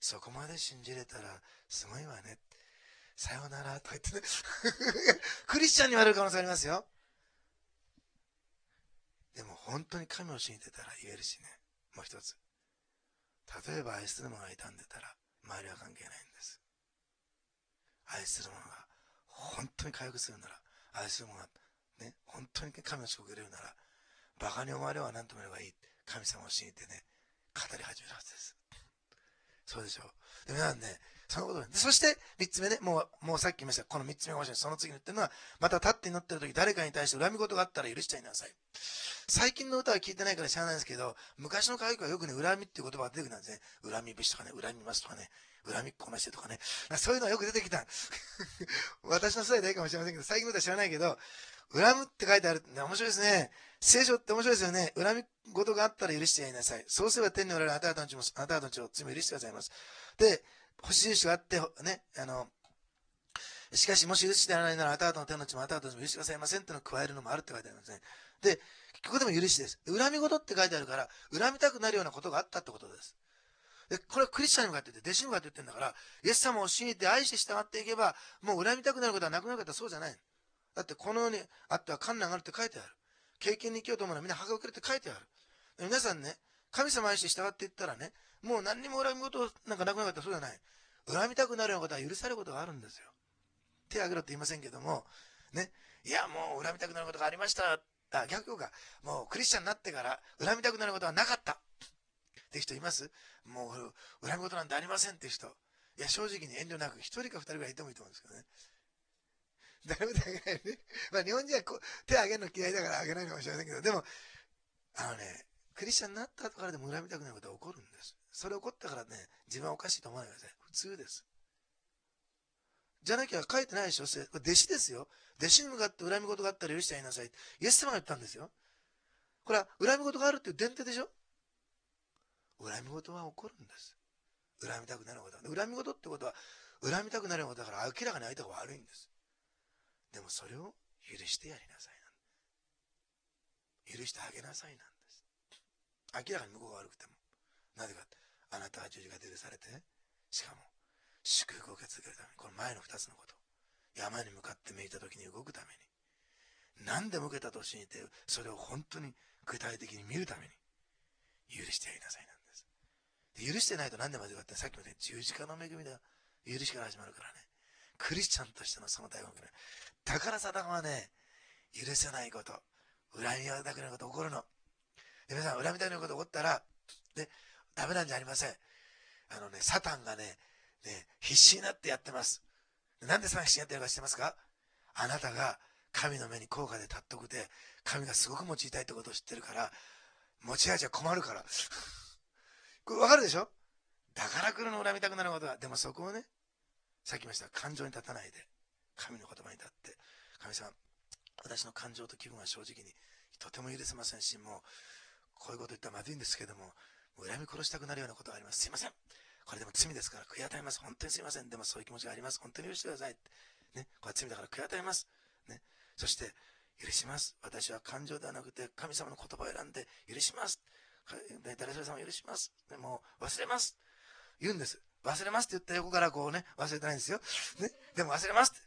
そこまで信じれたらすごいわね。さようならとか言ってね。クリスチャンに言われる可能性ありますよ。でも本当に神を信じてたら言えるしね。もう一つ。例えば愛する者が傷んでたら、周りは関係ないんです。愛する者が本当に回復するなら、愛する者がね、本当に神の祝福を受けれるなら、バカに思われは何とも言えばいい。神様を信じてね、語り始めるはずです。そうでしょう。で皆さんね、そのことで、そして3つ目ね、もうさっき言いました。この3つ目が欲しい。その次に言ってるのは、また立って祈ってる時誰かに対して恨み事があったら許しちゃいなさい。最近の歌は聞いてないから知らないんですけど、昔の歌謡曲はよくね、恨みっていう言葉が出てくるんですね。恨み節とかね、恨みますとかね、恨みっこなしてとかね。そういうのがよく出てきた。私の世代でいいかもしれませんけど、最近の歌は知らないけど、恨むって書いてあるって面白いですね。聖書って面白いですよね。恨み事があったら許してやりなさい。そうすれば天におられるあなた方の罪を許してくださいます。で、星印があって、ね、しかしもし許してやらないならあなた方の天の血もあなた方の罪を許してくださいませんってのを加えるのもあるって書いてありますね。で、ここでも許しです。恨み事って書いてあるから、恨みたくなるようなことがあったってことです。で、これはクリスチャンに向かって言って、弟子に向かって言ってるんだから、イエス様を信じて愛して従っていけば、もう恨みたくなることはなくなるかったらそうじゃない。だってこの世にあっては困難があるって書いてある。経験に生きようと思うのはみんな歯が受けるって書いてある。皆さんね、神様を愛して従っていったらね、もう何にも恨み事なんかなくなかったらそうじゃない。恨みたくなるようなことは許されることがあるんですよ。手を挙げろって言いませんけども、ね、いやもう恨みたくなることがありました。逆か、もうクリスチャンになってから恨みたくなることはなかったって人います？もう恨み事なんてありませんって人。いや正直に遠慮なく一人か二人ぐらいいてもいいと思うんですけどね。誰も手挙げないね。まあ日本人は手挙げるの嫌いだから挙げないのかもしれませんけど、でも、クリスチャンになった後からでも恨みたくなることは起こるんです。それ起こったからね、自分はおかしいと思わないでください。普通です。じゃなきゃ書いてないでしょ。弟子ですよ。弟子に向かって恨み事があったら許してやりなさい。イエス様が言ったんですよ。これは恨み事があるっていう前提でしょ。恨み事は起こるんです。恨みたくなることは。恨み事ってことは、恨みたくなることだから明らかに相手が悪いんです。でもそれを許してやりなさいなん。許してあげなさいなんです。明らかに向こうが悪くても。なぜか、あなたは十字架で許されて、しかも、祝福を受け続けるために、この前の二つのこと。山に向かって向いた時に動くために。何でも受けたと信じて、それを本当に具体的に見るために、許してやりなさいなんです。で許してないと何でまずかって、さっきも言った十字架の恵みだ。許しから始まるからね。クリスチャンとしてのその大学ね。だからサタンはね、許せないこと、恨みたくなること起こるの。で、皆さん、恨みたくなること起こったら、ね、ダメなんじゃありません。サタンがね、必死になってやってます。なんでサタン必死になってやるか知ってますか？あなたが神の目に高価で尊くて、神がすごく用いたいってことを知ってるから、持ち味は困るから。これわかるでしょ？だから来るの恨みたくなることは。でもそこをね、さっき言いました、感情に立たないで、神の言葉に立って、神様、私の感情と気分は正直にとても許せませんし、もう、こういうこと言ったらまずいんですけども、恨み殺したくなるようなことがあります。すいません。これでも罪ですから悔い改めます。本当にすいません。でもそういう気持ちがあります。本当に許してください。ね、これは罪だから悔い改めます。ね、そして、許します。私は感情ではなくて、神様の言葉を選んで、許します。誰それさんを許します。でも忘れます。言うんです。忘れますって言った横からこうね、忘れてないんですよ。ね、でも忘れますって。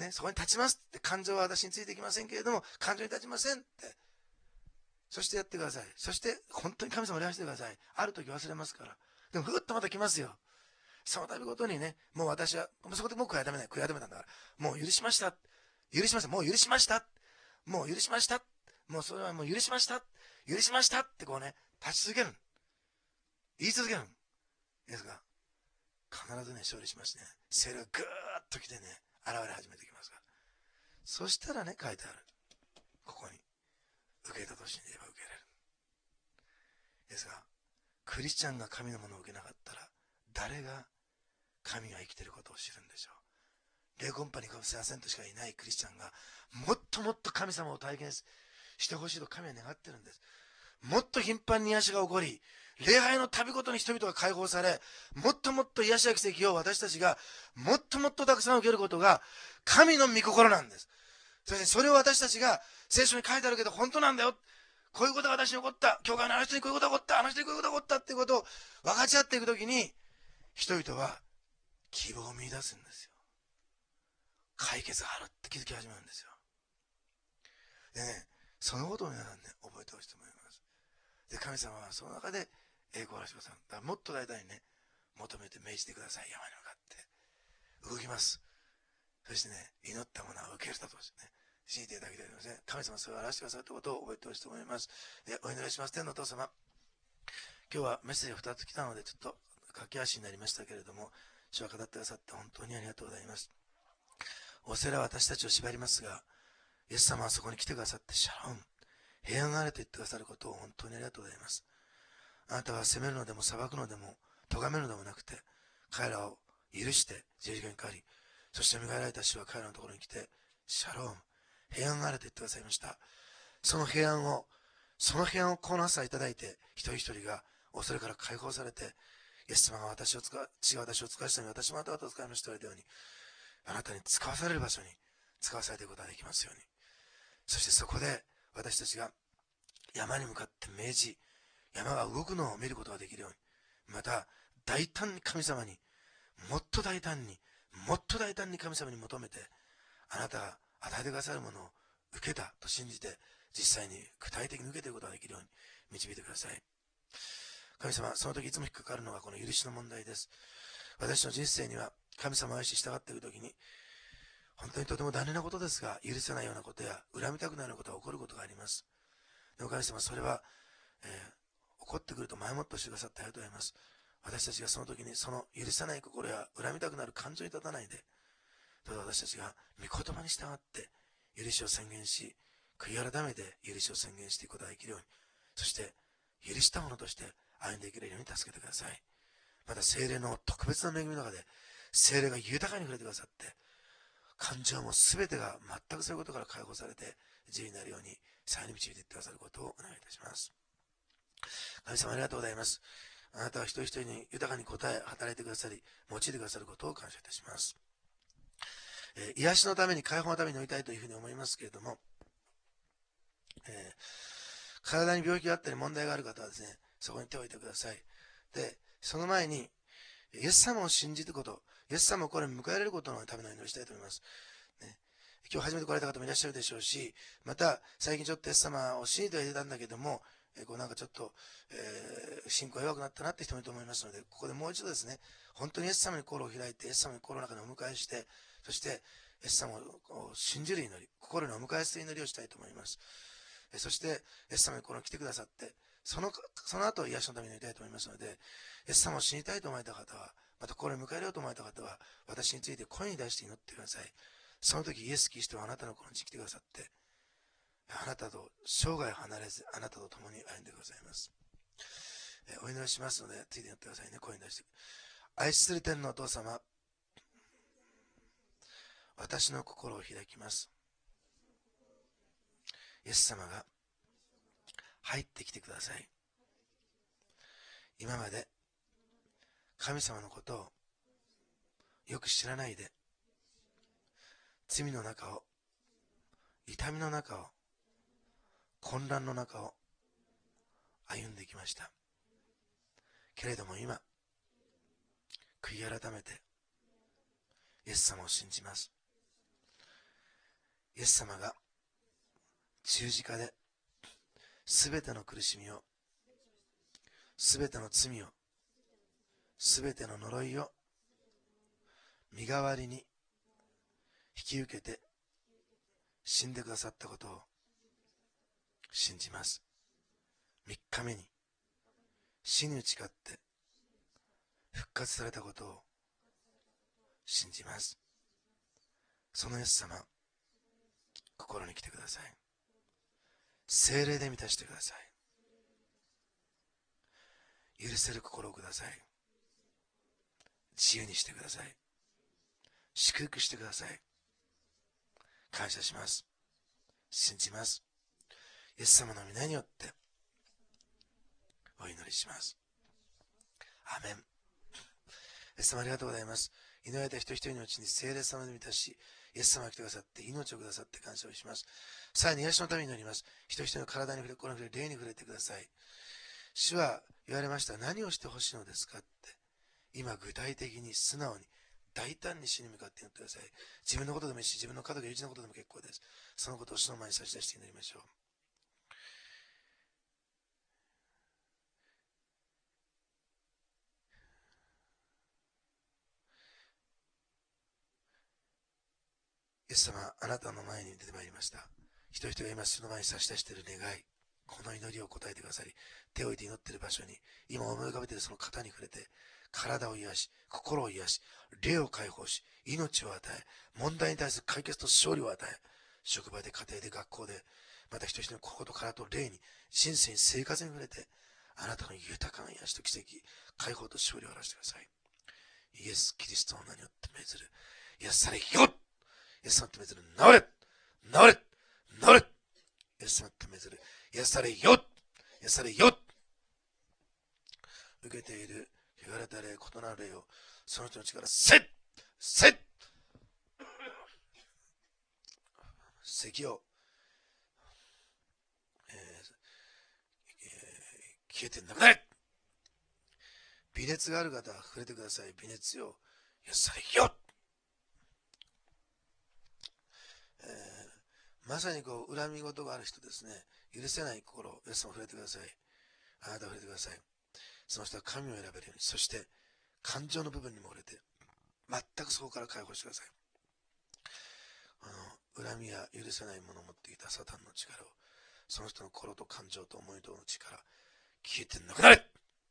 ね、そこに立ちますって。感情は私についていきませんけれども、感情に立ちませんって。そしてやってください。そして、本当に神様を礼拝してください。ある時忘れますから。でも、ふっとまた来ますよ。その度ごとにね、もう私は、そこでもう悔い改めない。悔い改めたんだから。もう許しました。許しました。もう許しました。もう許しました。もうそれはもう許しました。許しましたってこうね、立ち続ける。言い続ける。ですが、必ずね、勝利しますね。精霊がぐーっと来てね、現れ始めてきますから。そしたらね、書いてある。ここに。受けたと信じれば受けられる。ですが、クリスチャンが神のものを受けなかったら、誰が神が生きていることを知るんでしょう。霊魂派に5% しかいないクリスチャンが、もっともっと神様を体験してほしいと神は願ってるんです。もっと頻繁に癒しが起こり、礼拝の度ごとに人々が解放され、もっともっと癒しや奇跡を私たちがもっともっとたくさん受けることが神の御心なんです。それを私たちが聖書に書いてあるけど本当なんだよ。こういうことが私に起こった。教会のあの人にこういうことが起こった。あの人にこういうことが起こったっていうことを分かち合っていくときに、 人々は希望を見出すんですよ。解決があるって気づき始めるんですよ。でね、そのことを皆さんね、覚えてほしいと思います。で、神様はその中で栄光をしてくださる。だからもっと大胆にね、求めて命じてください。山に向かって動きます。そしてね、祈ったものは受けるだとね、信じていただきたいと思いますね。神様はそれを表してくださるということを覚えてほしいと思います。で、お祈りします。天のお父様、今日はメッセージが2つ来たので、ちょっと駆け足になりましたけれども、主は語ってくださって本当にありがとうございます。お世話は私たちを縛りますが、イエス様はそこに来てくださって、シャロン、平安があれと言ってくださることを本当にありがとうございます。あなたは責めるのでも裁くのでも、咎めるのでもなくて、彼らを許して十字架にかかり、そして蘇られた主は彼らのところに来て、シャロン、平安があれと言ってくださいました。その平安をこの朝いただいて、一人一人が恐れから解放されて、イエス様が私を使わしたように、私もあなた方を使いましたように、あなたに使わされる場所に使わされていくことができますように。そしてそこで私たちが山に向かって命じ、山が動くのを見ることができるように、また大胆に神様に、もっと大胆に神様に求めて、あなたが与えてくださるものを受けたと信じて、実際に具体的に受けていくことができるように導いてください。神様、その時いつも引っかかるのがこの許しの問題です。私の人生には神様を愛し従っていくときに、本当にとても残念なことですが、許せないようなことや恨みたくないようなことが起こることがあります。でも神様、それは、起こってくると前もってしてくださってありがとうございます。私たちがその時にその許せない心や恨みたくなる感情に立たないで、どうぞ私たちが御言葉に従って許しを宣言し、悔い改めて許しを宣言していくことができるように、そして許したものとして歩んでいけるように助けてください。また聖霊の特別な恵みの中で聖霊が豊かに触れてくださって、感情も全てが全くそういうことから解放されて自由になるようにさらに導いていってくださることをお願いいたします。神様ありがとうございます。あなたは一人一人に豊かに答え働いてくださり、用いてくださることを感謝いたします。癒しのために、解放のために祈りたいというふうに思いますけれども、体に病気があったり問題がある方はですね、そこに手を置いてください。で、その前に、イエス様を信じること、イエス様をこれに迎えられることのための祈りしたいと思います。ね、今日初めて来られた方もいらっしゃるでしょうし、また最近ちょっとイエス様を信じてはいたんだけども、なんかちょっと、信仰が弱くなったなって人もいると思いますので、ここでもう一度ですね、本当にイエス様に心を開いて、イエス様に心の中でお迎えして、そしてイエス様を信じる祈り、心にお迎えする祈りをしたいと思います。そしてイエス様に心に来てくださって、その後癒しのために祈りたいと思いますので、イエス様を信じたいと思われた方は、また心に迎えようと思われた方は、私について声に出して祈ってください。その時イエス・キリストはあなたの心に来てくださって、あなたと生涯離れず、あなたと共に歩んでくださいます。お祈りしますので、ついてやってくださいね。声に出して。愛する天のお父様、私の心を開きます。イエス様が入ってきてください。今まで神様のことをよく知らないで、罪の中を、痛みの中を、混乱の中を歩んできました。けれども今、悔い改めてイエス様を信じます。イエス様が十字架で全ての苦しみを、全ての罪を、全ての呪いを身代わりに引き受けて死んでくださったことを信じます。3日目に死に打ち勝って復活されたことを信じます。そのイエス様、心に来てください。聖霊で満たしてください。許せる心をください。自由にしてください。祝福してください。感謝します。信じます。イエス様の皆によってお祈りします。アーメン。イエス様ありがとうございます。祈られた人一人のうちに聖霊様で満たし、イエス様が来てくださって命をくださって感謝をします。さらに癒しのために祈ります。人一人の体に触れ、心に触れ、霊に触れてください。主は言われました。何をしてほしいのですかって。 今具体的に素直に大胆に主に向かって祈ってください。自分のことでもいいし、自分の家族、友人のことでも結構です。そのことを主の前に差し出して祈りましょう。イエス様、あなたの前に出てまいりました。人々が今主の前に差し出している願い、この祈りを答えてくださり、手を置いて祈っている場所に、今思い浮かべているその肩に触れて、体を癒し、心を癒し、霊を解放し、命を与え、問題に対する解決と勝利を与え、職場で、家庭で、学校で、また人々の心と体と霊に、人生に、生活に触れて、あなたの豊かな癒しと奇跡、解放と勝利を表してください。イエス・キリストの名によって命ずる。癒されよっイエス様って命ずる。治れ治れ治れイエス様って命ずる。癒されよっ癒されよっ受けている汚れた霊、異なる霊をその人の力、せっ咳を、消えてなくなれ微熱がある方は触れてください。微熱よ癒されよっまさにこう恨み事がある人ですね、許せない心をイエス様触れてください。あなた触れてください。その人は神を選べるように、そして感情の部分にも触れて全くそこから解放してください。恨みや許せないものを持っていたサタンの力を、その人の心と感情と思いとの力、消えてなくなれ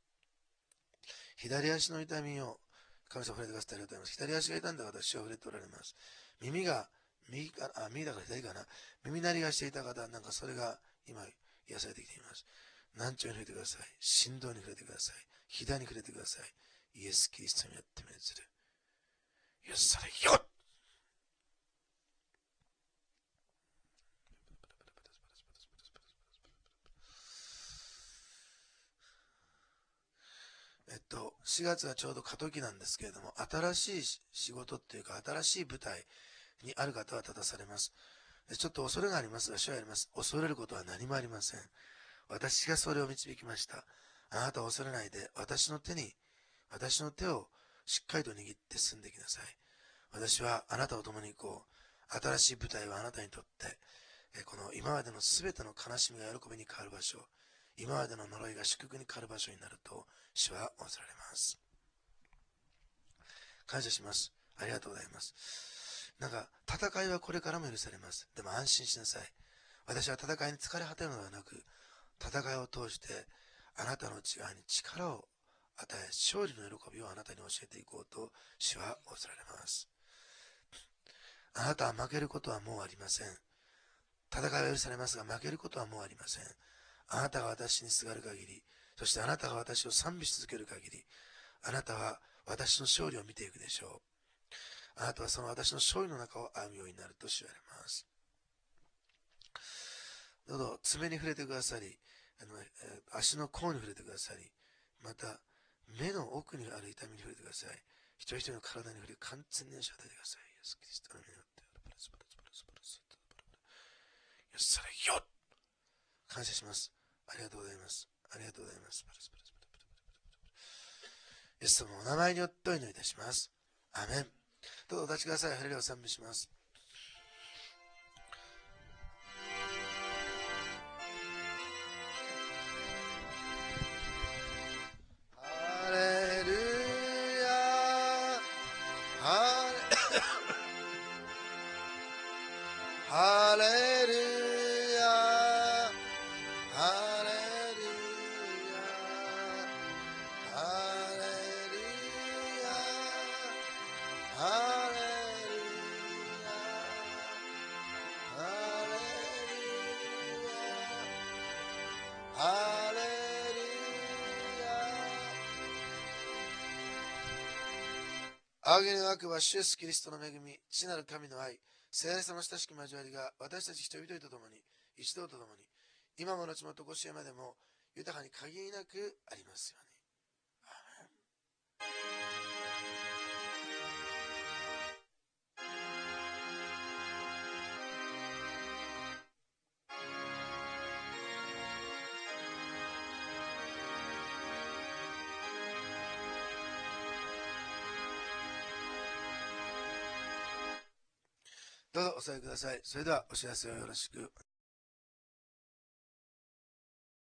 左足の痛みを神様触れてくださってありがとうございます。左足が痛んだ方は主は触れておられます。右だから左かな。耳鳴りがしていた方はなんかそれが今癒されてきています。難聴に触れてください。振動に触れてください。膝に触れてください。イエス・キリストによって命ずる。癒されよ4月はちょうど過渡期なんですけれども、新しい仕事っていうか、新しい舞台にある方は立たされます。ちょっと恐れがありますが、主はあります。恐れることは何もありません。私がそれを導きました。あなたは恐れないで、私の手をしっかりと握って進んできなさい。私はあなたと共に新しい舞台はあなたにとって、この今までのすべての悲しみが喜びに変わる場所、今までの呪いが祝福に変わる場所になると、主は仰せられます。感謝します。ありがとうございます。なんか、戦いはこれからも許されます。でも安心しなさい。私は戦いに疲れ果てるのではなく、戦いを通してあなたの内側に力を与え、勝利の喜びをあなたに教えていこうと主は仰せられます。あなたは負けることはもうありません。戦いは許されますが、負けることはもうありません。あなたが私にすがる限り、そしてあなたが私を賛美し続ける限り、あなたは私の勝利を見ていくでしょう。あなたはその私の勝利の中を歩むようになると知られます。どうぞ爪に触れてくださり、足の甲に触れてくださり、また目の奥にある痛みに触れてください。一人一人の体に触れ、完全に癒しを与えてください。イエス・キリストの皆によって。よし、それよっ感謝します。ありがとうございます。ありがとうございます。イエス様のお名前によってお祈りいたします。アメン。どうぞお立ちください。ハレルヤを賛美します。ハレルヤハレルヤハレルヤハレルヤハレルヤハレルヤハレルヤ仰ぎの悪は主イエスキリストの恵み、父なる神の愛、聖霊様の親しき交わりが私たち人々と共に、一同と共に、今も後もとこしえまでも豊かに限りなくありますように。 お添えください。それではお知らせをよろしく